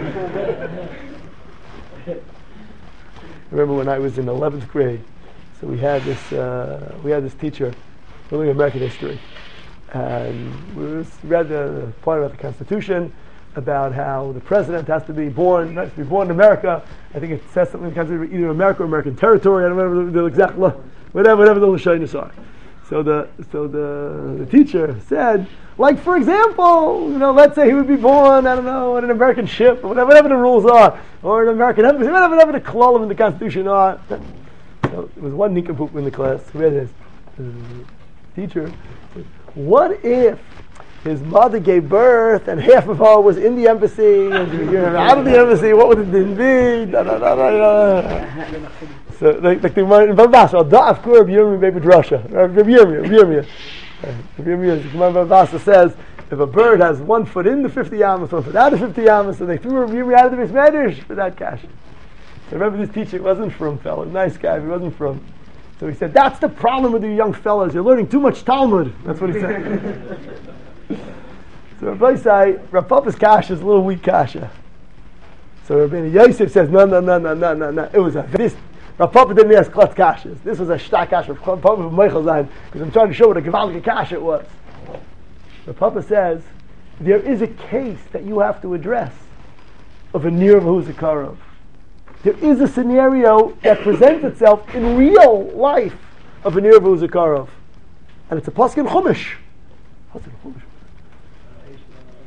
I remember when I was in eleventh grade, so we had this uh, we had this teacher learning American history, and we was, read the part about the Constitution, about how the president has to be born has to be born in America. I think it says something kind of either America or American territory. I don't remember the, the exact whatever whatever the Lashonos are. So the so the the teacher said, like for example, you know, let's say he would be born, I don't know, on an American ship, or whatever, whatever the rules are, or an American embassy, whatever, whatever the klalim in the Constitution are. So there was one nincompoop in the class who had his uh, teacher said, what if his mother gave birth and half of her was in the embassy and you know, out of the embassy? What would it be? Da, da, da, da, da. So like, like the in Babasa, Da'af Kur B'Yirmi Baby Drasha, B'Yirmi, B'Yirmi. B'Yirmi says if a bird has one foot in the fifty amas, one foot out of fifty amas, so they threw B'Yirmi out of the Bismedish for that cash. So remember this teacher wasn't from fellow, nice guy, he wasn't from. So he said, that's the problem with you young fellas, you're learning too much Talmud. That's what he said. So Rabbi say, Rav Papa's kasha is a little weak kasha. So Rabbi Yosef says, no, no, no, no, no, no, no. It was a this. Rav Papa didn't ask klotz kashas. This was a shtak kasha. Rav Papa from Michael Zayin, because I'm trying to show what a gewaltige kasha it was. Rav Papa says, there is a case that you have to address of a nirva who's a karov. There is a scenario that presents itself in real life of a nirva who's a karov. And it's a pasuk in Chumash. What's in Chumash?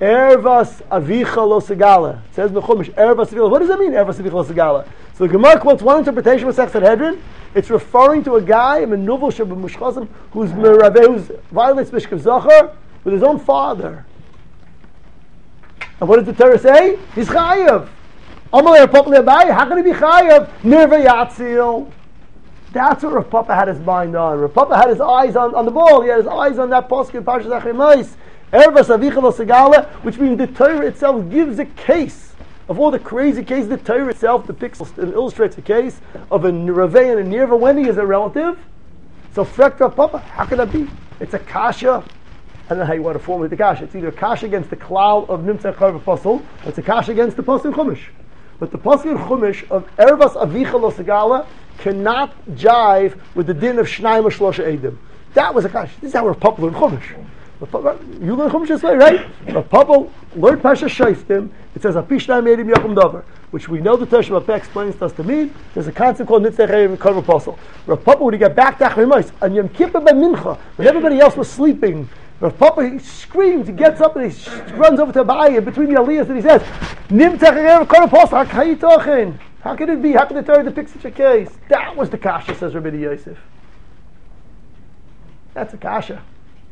Ervas avicha lo segala. It says in the Chumash, Ervas avicha. What does that mean, Ervas avicha lo segala? So the Gemara quotes one interpretation of Masechet Hedron. It's referring to a guy, a menuvel shebemushchasim, who's meraveh, who's violates Mishkav Zachar with his own father. And what does the Torah say? He's chayav. Amalei Rav Papa Abaye. How can he be chayav? Nirva yatzil. That's what Rav Papa had his mind on. Rav Papa had his eyes on, on the ball. He had his eyes on that posuk in Parshas Achrimais. Ervas avicha lo segala, which means the Torah itself gives a case of all the crazy cases. The Torah itself depicts and illustrates a case of a Raveh and a Nirva when he is a relative. So frek Rav Papa, how can that be? It's a kasha. I don't know how you want to formulate the kasha. It's either a kasha against the klal of Nimtzeh Chayv Apostle, or it's a kasha against the Pasuk in Chumash. But the Pasuk in Chumash of Ervas avicha lo segala cannot jive with the din of Shnayim or Shlosha Eidim. That was a kasha. This is how we're popular in Chumash. You learn Chumash this way, right? Rav Papa learned Pasha Shaiftim. It says Apishnai Meidim Yakum Davar, which we know the Tosh Peh explains to us to mean. There's a concept called Nitzeh Chayv Kol Apostle. Rav Papa, when he got back to Achrimais on Yom Kippur by Mincha, when everybody else was sleeping, Rav Papa he screams, he gets up and he runs over to Abaye between the aliyahs and he says, Nitzeh Chayv Kol Apostle. How can it be? How can the Torah depict such a case? That was the kasha, says Rabbi Yosef. That's a kasha.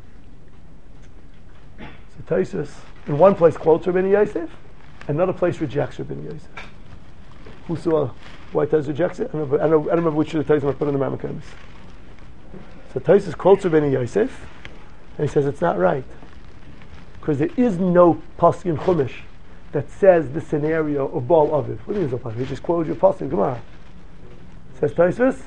So Tosfos in one place quotes Rabbi Yosef, another place rejects Rabbi Yosef. Who saw why Tosfos rejects it? I don't, know, I don't, know, I don't remember which of the Tosfos I put in the Rambam. So Tosfos quotes Rabbi Yosef, and he says it's not right because there is no pasuk in Chumash that says the scenario of Baal Aviv. What do you mean, Zopah? He just quoted your pasuk in Gemara. Says Tosfos.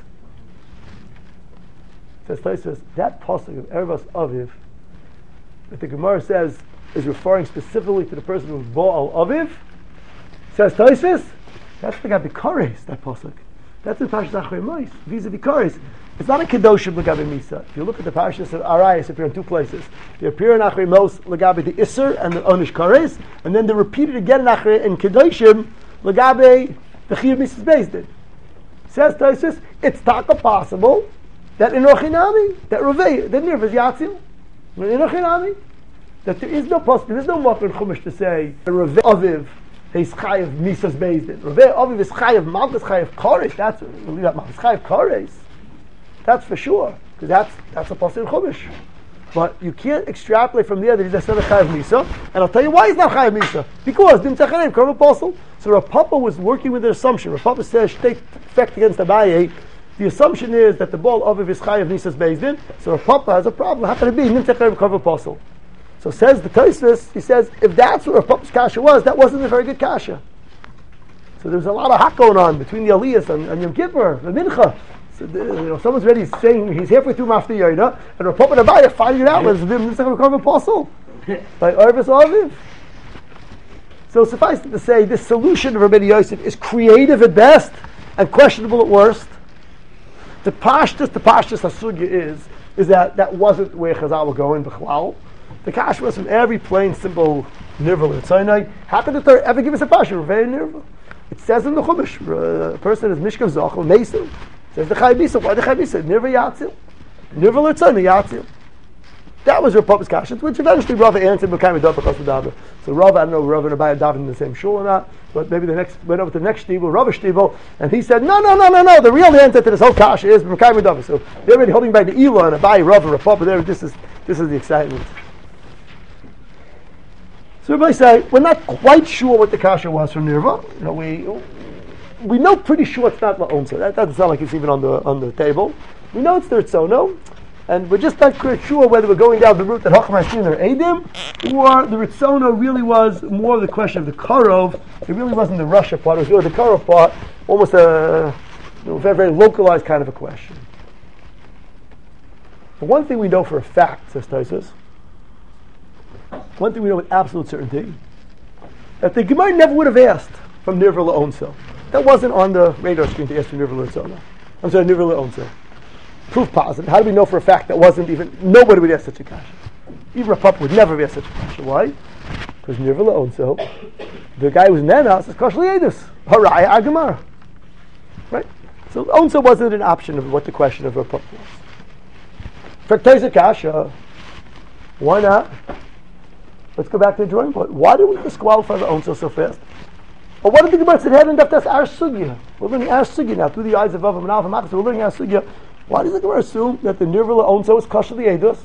Says Tosfos that pasuk of Ervas Aviv that the Gemara says is referring specifically to the person who was Baal Aviv. Says Tosfos that's the guy Bikares, that pasuk. That's in Parshas Achrimais. Vis-a-vis Bikares. It's not a Kedoshim Lagabi Misa. If you look at the Parshas of Arayos, appear in two places. They appear in Achrimos Lagabi the Isser and the Onish Kares, and then they're repeated again in Achri in Kedoshim Lagabi the Chiyuv Misas Bezdin. Says Tosfos, it's taka possible that in Rochinami, that Raveh, that Nirva is Yatzil. In Rochinami, that there is no possible, there is no mark in Chumash to say the Raveh Aviv is Chayav Misas Bezdin. Raveh Aviv is Chayav Malchus Chayav Kares. That's we'll leave that Malchus Chayav Kares. That's for sure, because that's that's a pasuk in Chumash. But you can't extrapolate from there that he's a Chayav Misa. And I'll tell you why he's not Chayav Misa. Because Nimtzeh Chayv Kol Apostle. So Rav Papa was working with an assumption. Rav Papa says state effect against Abaye. The assumption is that the Baal Aviv is Chayav Misas Bezdin. So Rav Papa has a problem. How can it be Nimtzeh Chayv Kol Apostle? So says the Tosfos, he says if that's what Rav Papa's kasha was, that wasn't a very good kasha. So there was a lot of hak going on between the Aliyahs and, and Yom Kippur, the Mincha. So the, you know, someone's already saying he's halfway through Mafti Yoda, and Rav Papa and Abaye finding it out was the Nimtzeh Chayv Apostle by Ervas Aviv. So suffice it to say, this solution of Rabbi Yosef is creative at best and questionable at worst. The pashtus, the pashtus hasugya is is that that wasn't where Chazal were going. B'chlal, the kash was from every plain, simple nirva l'tzaynai. How could the Torah ever give us a pasha? Very nirva. It says in the Chumash, a person is mishkav zachel mesim. Says the Chayv Misa. Why the Chayv Misa? Nirva yatzil, nirva l'tzaynai yatzil. That was Rav Papa's kasha, which eventually Rava answered b'kaim davar chas v'davar. So Rava, I don't know if Rava and Abaye davened in the same shul or not, but maybe the next went over to the next shtibel, Rava shtibel, and he said, no, no, no, no, no. The real answer to this whole kasha is b'kaim davar. So they're already holding back the Elah and Abaye, Rava, Rav Papa. There, this is this is the excitement. So everybody say we're not quite sure what the kasha was from Nirva. You know, we we know pretty sure it's not la'onsa. That doesn't sound like it's even on the on the table. We know it's the Ritzono. And we're just not quite sure whether we're going down the route that Hacham Hashin or Eidim, or the Ritzono really was more of the question of the Karov. It really wasn't the Russia part, it was really the Karov part, almost a you know, very, very localized kind of a question. But one thing we know for a fact, says Tosfos, one thing we know with absolute certainty, that the Gemara never would have asked from Nirva La'onso. That wasn't on the radar screen to ask from Nirva La'onso. I'm sorry, Nirva La'onso. Proof positive. How do we know for a fact that wasn't even, nobody would ask such a kasha? Even Rav Papa would never ask such a kasha. Why? Because Nirva La'onso, the guy who's Nenas is Kosh Li'edus. Haraya Agamara. Right? So Onso wasn't an option of what the question of Rav Papa was. For Teza kasha, why not? let's go back to the drawing board. Why do we disqualify the onso so fast? Or what did the Gemara say? Heaven that's our sugya. We're learning our sugya now through the eyes of Avav and Alpha Machas. We're learning our sugya. Why does the Gemara assume that the nirvula onso is kosher the edus?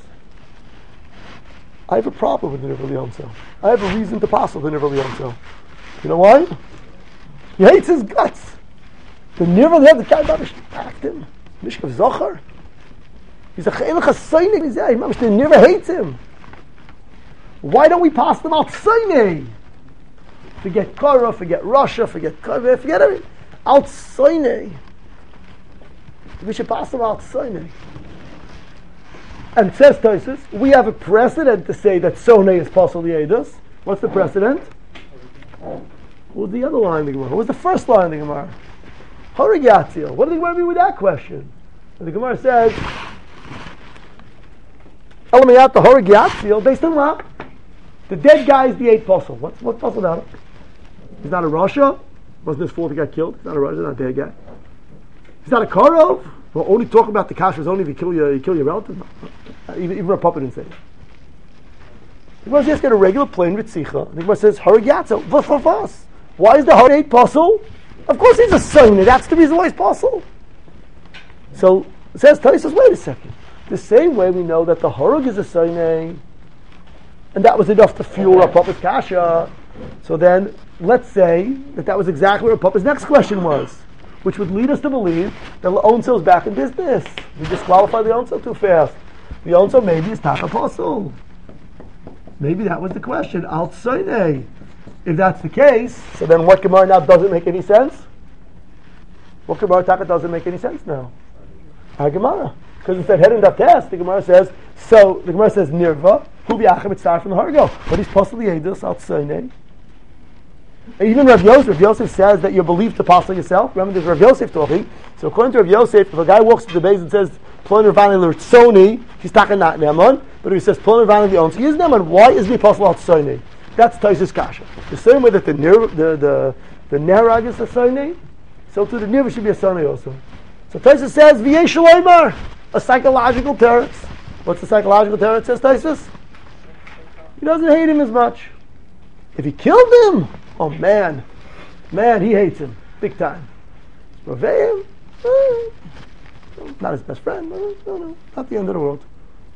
I have a problem with the nirvula onso. I have a reason to passel the nirvula onso. You know why? He hates his guts. The nirvula the guy babish packed him. Mishkav Zochar. He's a chayil chasayne. He's a the nirvula hates him. Why don't we pass them out sayne? Forget Korah, forget Russia, forget Korah, forget everything. Out sayne. We should pass them out sayne. And says Tosfos, we have a precedent to say that Sone is possible the Eidos. What's the precedent? What was the other line of the Gemara? What was the first line of the Gemara? Horigatzil. What did the Gemara mean with that question? And the Gemara says, Elamayat the Horigatzil, based on what? The dead guy is the eighth apostle. What's what's possible about it? He's not a Rasha. Wasn't his fault he got killed? He's not a Rasha, he's not a dead guy. He's not a Korov. Well, only talk about the kashrus only if you kill your you kill your relative. No. Even even a puppet didn't say it. The Gemara just got a regular plain ritzicha. The Gemara says Harigatzo. V'fafas. Why is the Har eight apostle? Of course he's a son. That's the reason why he's apostle. So it says Tosfos, wait a second. The same way we know that the Harug is a son, and that was enough to fuel our puppet's kasha. So then let's say that that was exactly what Papa's next question was, which would lead us to believe that the Onso is back in business. We disqualified the Onso too fast. The Onso maybe is Tak Apostle. Maybe that was the question. Al Tzoynei. If that's the case, so then what Gemara now doesn't make any sense? What Gemara Taka doesn't make any sense now? Our Gemara. Because instead heading that test, the Gemara says, so the Gemara says Nirva, who be Achem Etzar from the Hargo. But he's possibly Eidos Al Tzoynei. Even Rav Yosef, Rav Yosef says that you're believed to apostle yourself. Remember, there's Rav Yosef talking. So according to Rav Yosef, if a guy walks to the base and says Plon Ravani L'Rtzoni, he's talking not Neman. But if he says Plon Ravani L'On, so he is Neman. Why is the apostle L'Rtzoni? That's Tosfos Kasha. The same way that the the the the Nerag is a Soni, so too the Nirva should be a Soni also. So Tosfos says V'yesh Shloimar, a psychological teretz. What's the psychological teretz? Says Tosfos. He doesn't hate him as much. If he killed him, oh man, man, he hates him big time. Raveim, eh, not his best friend, but no, no, not the end of the world.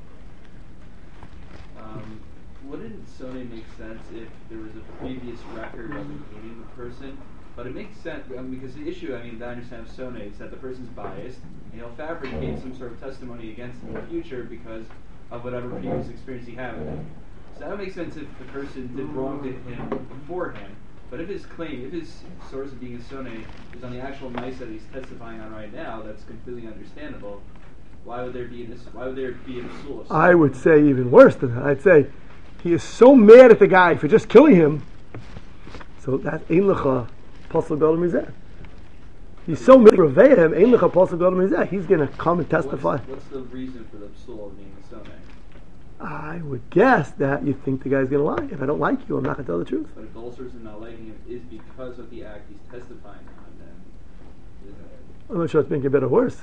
Um, wouldn't Sony make sense if there was a previous record of him hating the person? But it makes sense I mean, because the issue, I mean, that I understand of Sony is that the person's biased, and he'll fabricate some sort of testimony against him in the future because of whatever previous experience he had with him. So that would make sense if the person did wrong to him beforehand. But if his claim, if his source of being a Sone is on the actual mice that he's testifying on right now, that's completely understandable. Why would there be this? Why would there be a psul? I would say even worse than that. I'd say he is so mad at the guy for just killing him. So that's ein lecha pasal gadol mizeh. He's so mad at Raveim, ein lecha pasal gadol mizeh. He's going to come and testify. What's, what's the reason for the psul of being a Sone? I would guess that you think the guy's going to lie. If I don't like you, I'm not going to tell the truth. But if the whole source of not liking him is because of the act he's testifying on, then isn't it? I'm not sure it's making it better or worse.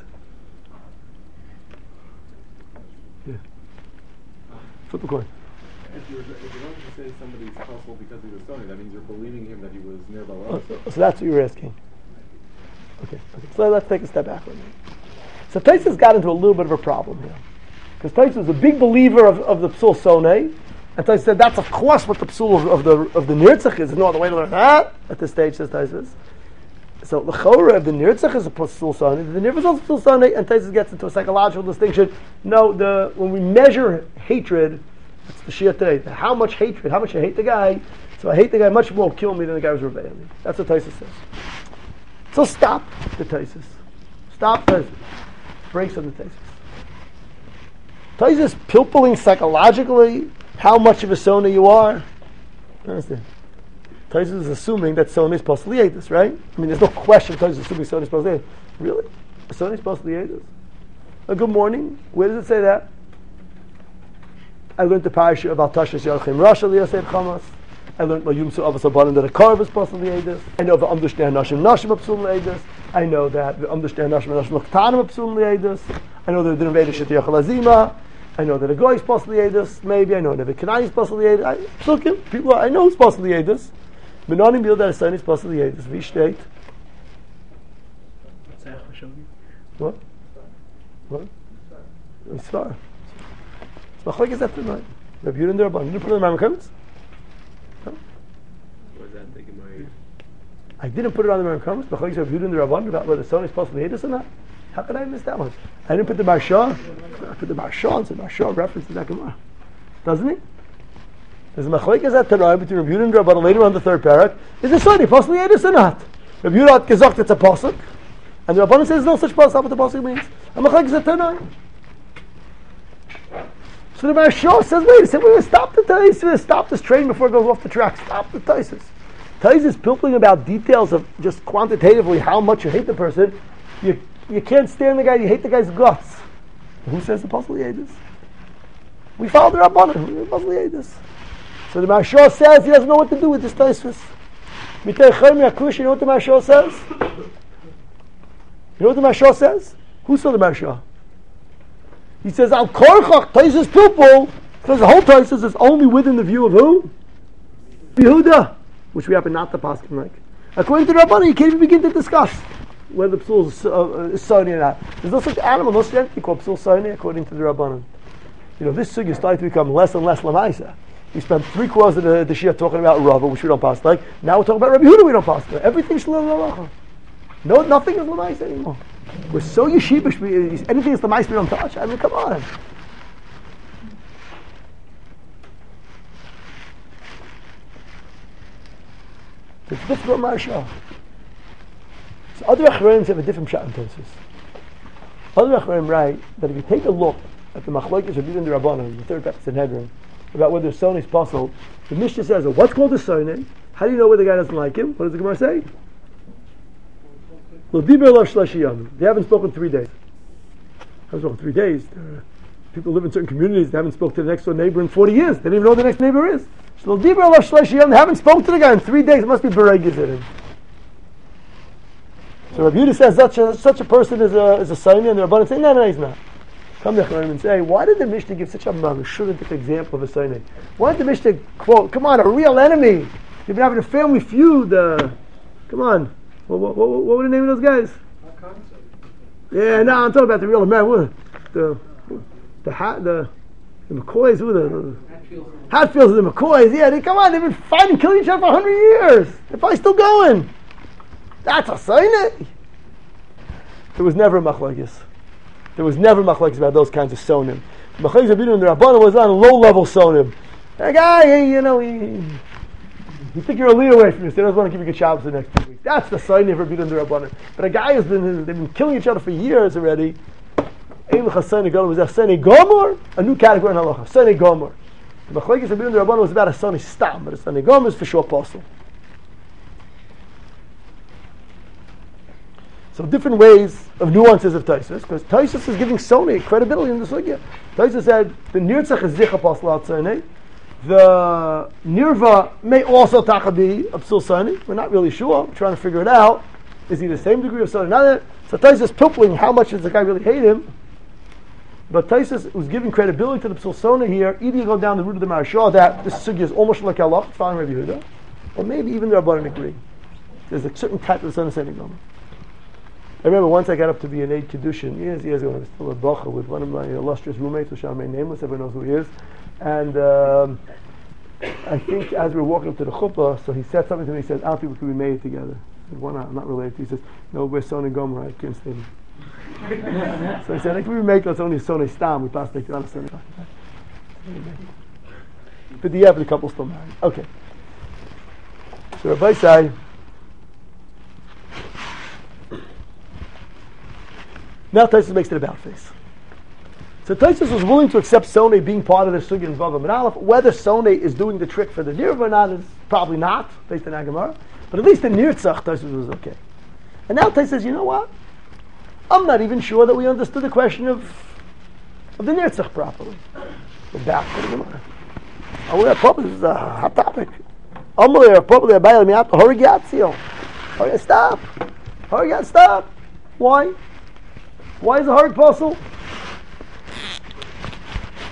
Yeah. Flip a coin. If you're, if you're going to say somebody's possible because he was Sony, that means you're believing him that he was nearby. Oh, so, so that's what you're asking. Okay. Okay. So let's take a step back. So Tosfos got into a little bit of a problem here. Because Tosfos was a big believer of, of the Psul Sonei, and Tosfos said that's of course what the Psul of, of the of the Nirtzach is. There's no other way to learn that at this stage, says Tosfos. So the Chorah of the Nirtzach is a Psul Sonei, the Nirtzach is also Psul Sonei, and Tosfos gets into a psychological distinction. No, the when we measure hatred, it's the Shia today. How much hatred, how much I hate the guy, so I hate the guy much more will kill me than the guy who's rebelling. That's what Tosfos says. So stop the Tosfos. Stop Tosfos. Breaks on the Tosfos. Tosfos pilpulling psychologically how much of a Sona you are. You understand? Tosfos is assuming that Sona is supposed to liate this, right? I mean, there's no question Tosfos is assuming Sona is supposed to liate. Really? Sona is supposed to liate this? Uh, good morning. Where does it say that? I learned the parasha about Tashas Yarchim Rasha Liyaseh Chamas. I learned by Yom Su'avas Abanim that a Karv is supposed to liate this. I know the understand Nashim Nashim Apsul liate this. I know that the understand Nashim Nashim L'Ktanim Apsul liate this. I know that the Dinu Veda Shetiyach Lazima. I know that a guy is possibly Edus, maybe I know that a Kanai is possibly Edus. I look him, people I know who's possibly Edus. Menonim Bil that a son is possibly Edus. Wie steht? What? What? It's far. It's machlokes is that tonight. Rabbi Yehuda and the Rabban. You didn't put it in the Rambam no? Was that thinking my? I didn't put it on the Rambam comments. Machlokes Rabbi Yehuda and the Rabban about whether the son is possibly Edus or not. How could I miss that one? I didn't put the Marsha. I put the Marsha and said Marsha references that Gemara. Doesn't he? There's a machlokes that tonight between Rabbi Yehuda and the Rabban later on the third parak. Is the son possibly Edus or not? Rabbi Yehuda had gesagt it's a pasuk. And the Rabbanan says no such pasuk. What the pasuk means? And machlokes that tonight. So the Maharsha says, wait a second, we're going to stop the Taisus, stop this train before it goes off the track, stop the Taisus. Taisus is pilpling about details of just quantitatively how much you hate the person. You you can't stand the guy, you hate the guy's guts. Who says the Apostle Yedis? We follow the Rabbanan, the Apostle Yedis. So the Maharsha says he doesn't know what to do with this Taisus. You know what the Maharsha says? You know what the Maharsha says? Who saw the Maharsha? He says, Al Korchach, Taisus Pupil, because the whole Taisus is only within the view of who? Yehuda, which we happen not to pass him like. According to the Rabbanan, you can't even begin to discuss whether Psul is, uh, is Soni or not. There's no such animal, no such entity called Psul Soni, according to the Rabbanan. You know, this sugi is starting to become less and less Lamaisa. We spent three quarters of the, the Shia talking about Rava, which we don't pass like. Now we're talking about Rabbi Yehuda, we don't pass like. Everything's Shalom Lamacha. No, nothing is Lamaisa anymore. We're so yeshivish, we, anything is the mice we don't touch. I mean, come on. It's difficult, Maharsha. So other Achronim have a different shot in Tosis. Other Achronim write that if you take a look at the Machlokes of Yehuda and the Rabbanan, the third Pepsi Sanhedrin, about whether Soni is possible, the Mishnah says, what's called a Soni? How do you know whether the guy doesn't like him? What does the Gemara say? They haven't spoken three days. They haven't spoken three days. Uh, people live in certain communities. They haven't spoken to the next door neighbor in forty years. They don't even know who the next neighbor is. They haven't spoken to the guy in three days. It must be beregis in him. So Rabbi Yehuda says such a, such a person is a is a Saini, and the Rabbanan say no, no, he's not. Come to Chaim and say, why did the Mishnah give such a mashurintic example of a Saini? Why did the Mishnah quote? Come on, a real enemy. You've been having a family feud. Uh, come on. What, what, what, what were the name of those guys? Yeah, no, I'm talking about the real American. The the hat the, the McCoys, who the, the Hatfields and the McCoys. Yeah, they come on. They've been fighting, killing each other for a hundred years. They're probably still going. That's a sign. There was never a machlokes. There was never machlokes about those kinds of sonim. Machlokes of Yehuda and the Rabbanan was on low level sonim. That guy, hey, you know, he. You think you're a lead away from you, so he doesn't want to give you good Shabbos the next two weeks. That's the sign of Rabbi Yehuda and the Rabbanan. But a guy who's been, they've been killing each other for years already. Ein l'cha Soni Gomor, was that Soni Gomor? A new category in halacha. Soni Gomor. The machlokes of Rabbi Yehuda and the Rabbanan was about a Soni Stam, but a Soni Gomor is for sure possible. So different ways of nuances of Taisus, because Taisus is giving Soni credibility in the sugya. Taisus said the Nirtzach is Zich apostle out Soni. The Nirva may also taka be a Psul Soni. We're not really sure. We're trying to figure it out. Is he the same degree of Soni? Not that. So Taisus is pilpling how much does the guy really hate him. But Taisus was giving credibility to the Psul Soni here. Either you go down the route of the Maharsha that this sugya is almost like Allah, it's following Rabbi Yehuda, or maybe even the Rabbanan agree. There's a certain type of Soni Soni Gomor. I remember once I got up to be an Eid Kiddushin years, years ago, I was still a Bacha with one of my illustrious roommates, which I'll remain nameless, everyone knows who he is. And um, I think as we were walking up to the chuppah, so he said something to me, he said, I don't think we could be made together. I said, why not? I'm not related. He says, no, we're Soni Gomor, I can't stand it. So he said, if we make us only Soni Stam, we pass like on a Soni. But the, yeah, but the couple's still married. Okay. So Rabbi Sai, now Taisus makes it about face. So Taisus was willing to accept Soni being part of the Sugya and Vavam and Aleph. Whether Soni is doing the trick for the Nirva or not is probably not, based on Agamara. But at least in Nirtzach, Taisus was okay. And now Taisus says, you know what? I'm not even sure that we understood the question of, of the Nirtzach properly. We're back to the Gemara. Oh, yeah, probably this is a hot topic. Amalei, probably a Baal Miat, Horigatzio. Oh, stop. Horigat, stop. Why? Why is the Horig possible?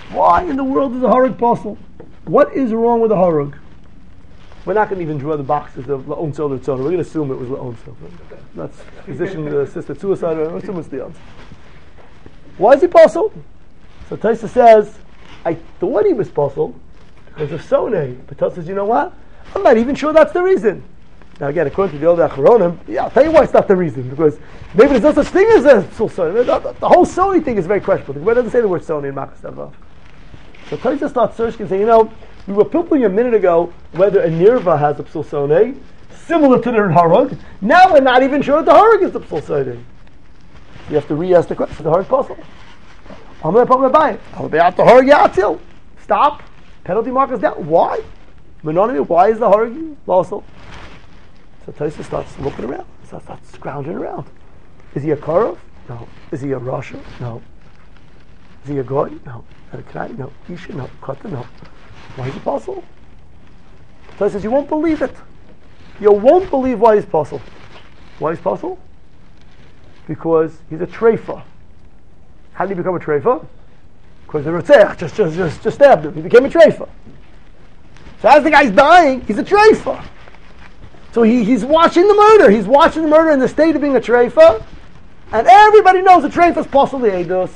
Why in the world is a harug possible? What is wrong with a harug? We're not going to even draw the boxes of La'on Sol or Tzona. We're going to assume it was La'on Sol. That's position uh, assisted suicide. We'll assume it's the answer. Why is he possible? So Taisa says, I thought he was possible because of Sonei. But Taisa says, you know what? I'm not even sure that's the reason. Now again, according to the old Acharonim, yeah, I'll tell you why it's not the reason. Because maybe there's no such thing as a Psul Sonei. The, the, the whole Sony thing is very questionable. The Gemara doesn't say the word Sony in Makas Tavav. So Taisa starts searching and saying, you know, we were pilpling a minute ago whether a nirva has a psul sonei, similar to the harug. Now we're not even sure that the harug is the psul sonei. You have to re-ask the question: is the harug possible? I'm going to put my buy. I'll be out the harug yatzil. Stop. Penalty markers down. Why? Menonimi, why is the harug possible? So Taisa starts looking around. Starts, starts scrounging around. Is he a karov? No. Is he a rasha? No. Is he a goy? No. Is that a knai? No. Isha? No. Kata? No. Why is he possible? So he says, you won't believe it. You won't believe why he's possible. Why he's possible? Because he's a treifa. How did he become a treifa? Because the Rotzeach just, just, just, just stabbed him. He became a treifa. So as the guy's dying, he's a treifa. So he, he's watching the murder. He's watching the murder in the state of being a treifa. And everybody knows a treifa is possibly Eidos.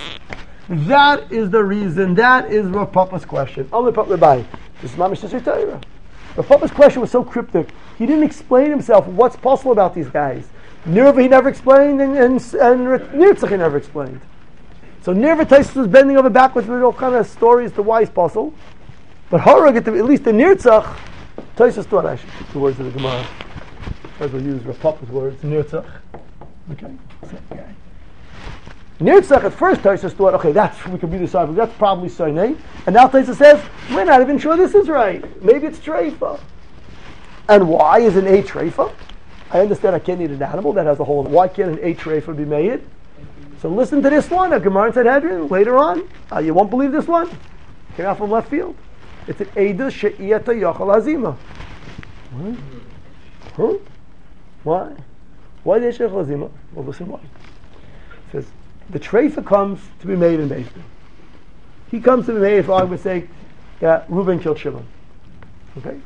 That is the reason. That is Rav Papa's question. Only Papa Bai. This is Mamish Tisur Torah. Rav Papa's question was so cryptic. He didn't explain himself what's possible about these guys. Nirva he never explained, and, and, and Nirtzach he never explained. So Nirva Taisus was bending over backwards with all kind of stories to why he's possible. But Harag, at, at least the Nirtzach, Taisus thought I should put the words of the Gemara. As we'll use Rav Papa's words, Nirtzach. Okay. Okay. Nirtzach at first Taisus thought, okay, that's we could be decided. That's probably Sinai. And now Taisus says, we're not even sure this is right. Maybe it's treifa. And why is an a treifa? I understand I can't eat an animal that has a hole. Why can't an a treifa be made? So listen to this one, a Gemara in Sanhedrin later on. Uh, you won't believe this one. Came out from left field. It's an Eidah She'iyata Yachal Hazima. What? Huh? Why? Why is it Yachal Hazima? Well, listen why. It says, the treifa comes to be made in Beis Din. He comes to be made, for argument's sake, that Reuben killed Shimon. Okay?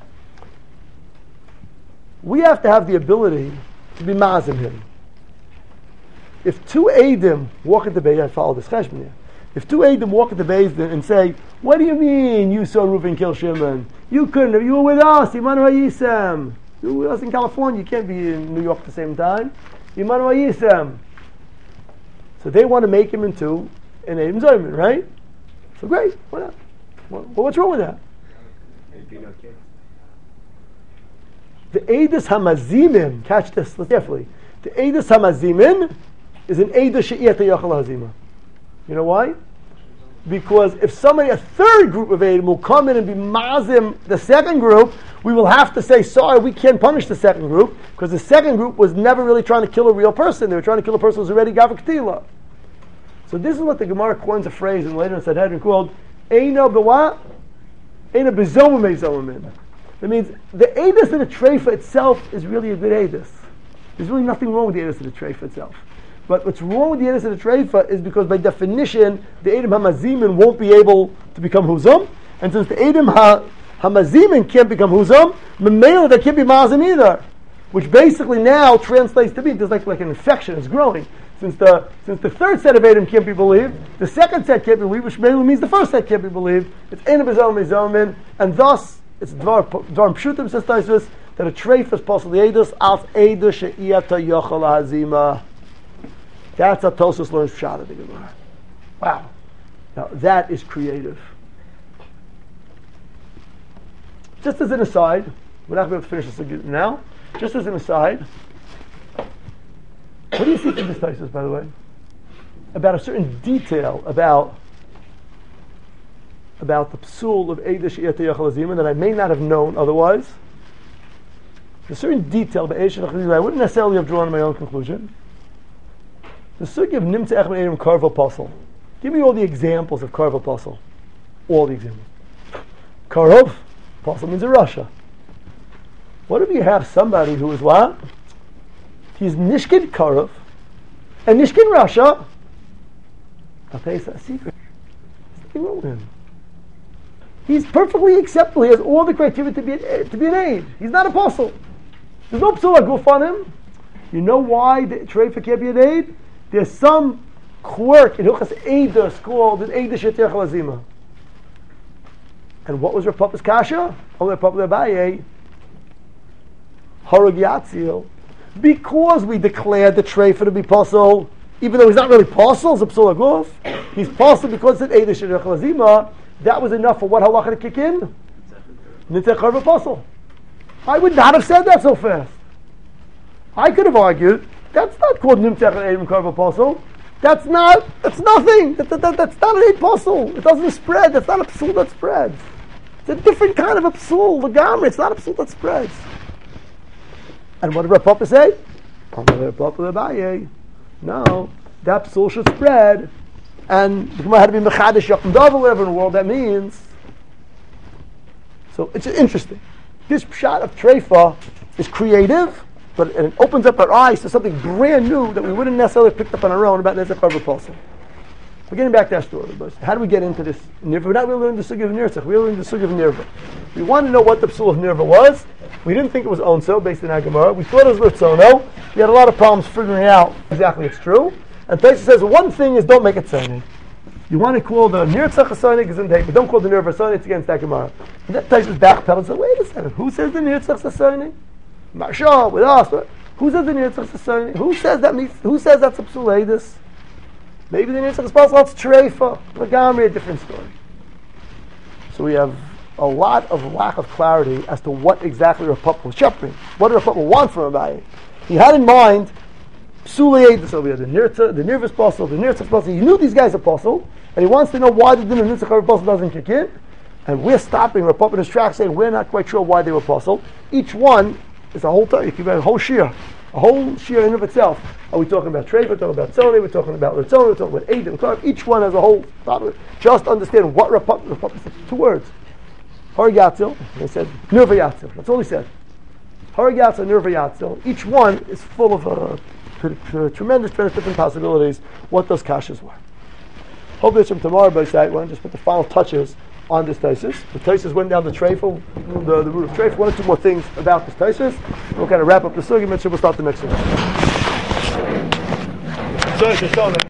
We have to have the ability to be mazim him. If two Eidim walk into Beis Din, I follow this cheshbon here. If two Eidim walk into Beis Din and say, what do you mean you saw Reuben kill Shimon? You couldn't have, you were with us, Imanu Hayisem. You were with us in California, you can't be in New York at the same time. Imanu Hayisem. So they want to make him into an Eidim Zayman, right? So great, why not? Well, what's wrong with that? The Eidos Hamazimim, catch this, listen carefully. The Eidos Hamazimim is an Eidos She'iyat Yachal Hazima. You know why? Because if somebody, a third group of Eidim will come in and be mazim the second group, we will have to say, sorry, we can't punish the second group, because the second group was never really trying to kill a real person. They were trying to kill a person who was already Gavak Tila. So this is what the Gemara coins a phrase and later in Sanhedrin called Eino Bewa, Eino Bezomim Ezomim. That means the Eidos of the Treifa itself is really a good Eidos. There's really nothing wrong with the Eidos of the Treifa itself. But what's wrong with the Eidos of the Treifa is because by definition the Eidim HaMazimin won't be able to become Huzam, and since the Eidim ha- HaMazimin can't become Huzam, Memela there can't be Mazim either. Which basically now translates to be there's like, like an infection, it's growing. Since the since the third set of Eidim can't be believed, the second set can't be believed, which mainly means the first set can't be believed. It's Eino Bezomim Ezomim, and thus it's Dvar Dvar Pshutim says Taisus that a treif is possible Eidos als Eidos She'iyata Yochel Hazima. That's how Tosus learns Pshat of the Gemara. Wow. Now that is creative. Just as an aside, we're not going to be able to finish this now. Just as an aside, what do you see from this Taisus, by the way? About a certain detail about about the psul of Eidah She'iyat Yachal Hazima that I may not have known otherwise. There's a certain detail about Eidah She'iyat Yachal Hazima I wouldn't necessarily have drawn my own conclusion. The sugi of Nimtza Echman Eidim Karvel Pasal. Give me all the examples of Karvel Pasal. All the examples. Karov Pasal means a Russia. What if you have somebody who is what? He's Nishkin Karov and Nishkin Russia. I'll tell you a secret. He's nothing wrong with him. He's perfectly acceptable. He has all the criteria to be to be an aid. He's not an apostle. There's no psula goof on him. You know why the treifa can't be an aid? There's some quirk in Hilchas Eidos called an Eidah Sheter Chalazima. And what was Rav Papa's kasha? Only Rav Papa Abaye. Harag Yatzil. Because we declared the treifa to be apostle, even though he's not really apostle, it's a psula goof. He's apostle because it's an Eidah Sheter Chalazima. That was enough for what halacha to kick in? Nitzach Harv apostle. I would not have said that so fast. I could have argued that's not called Nimtzach and Eidim Karv apostle. That's not. That's nothing. That, that, that, that's not an apostle. It doesn't spread. That's not a psul that spreads. It's a different kind of a psul. The gamre. It's not a psul that spreads. And what did Rav Papa say? Rav Papa Abaye. No, that psul should spread. And the Gemara had to be mechadish yakum davar, whatever in the world that means. So it's interesting. This pshat of treifa is creative, but it opens up our eyes to something brand new that we wouldn't necessarily have picked up on our own about Nezek Harv Apostle. We're getting back to that story. But how do we get into this? We're not really learning the sugi of Nirtzach. We're learning the sugi of Nirva. We want to know what the psul of Nirva was. We didn't think it was onso based on our Gemara. We thought it was Ritzono. We had a lot of problems figuring out exactly it's true. And Taisa says one thing is don't make it Sonic. You want to call the Nirtzach a Sonic is in the but don't call the Nirva a Sonic, it's against that Gemara. And that Taisa's backpedal and said, wait a second, who says the Nirtzach a Sonic? Marsha, with us. Who says the Nirtzach a Sonic? Who says that means, who says that's a Psuleidus? Maybe the Nirtzach is possible, it's Treifa. Lagamri, a different story. So we have a lot of lack of clarity as to what exactly Rav Papa was shepherding. What did Rav Papa want from Abaye? He had in mind Psulei Eidus over here, the Nirtzach, the Nirvus apostle, the Nirtzach apostle. He knew these guys are apostle, and he wants to know why the din of Nirtzach apostle doesn't kick in. And we're stopping Rav Papa in his track saying we're not quite sure why they were apostle. Each one is a whole time. You can a whole shir, a whole shir in of itself. Are we talking about Trey? We're talking about Tzoni. We're talking about Ritzoni. We're talking about Eid and Karv. Each one has a whole topic. Just understand what Rav Papa, Rav Papa said. Two words. Har Yatzil. They said Nirva Yatzil. That's all he said. Har Yatzil, Nirva Yatzil. Each one is full of uh, t- t- tremendous, tremendous different possibilities. What those kashas were. Hopefully from tomorrow, but I want to just put the final touches on this thesis. The thesis went down the treifel, the, the root of treifel. One or two more things about this thesis. We'll kind of wrap up the argument, so we'll start the next one.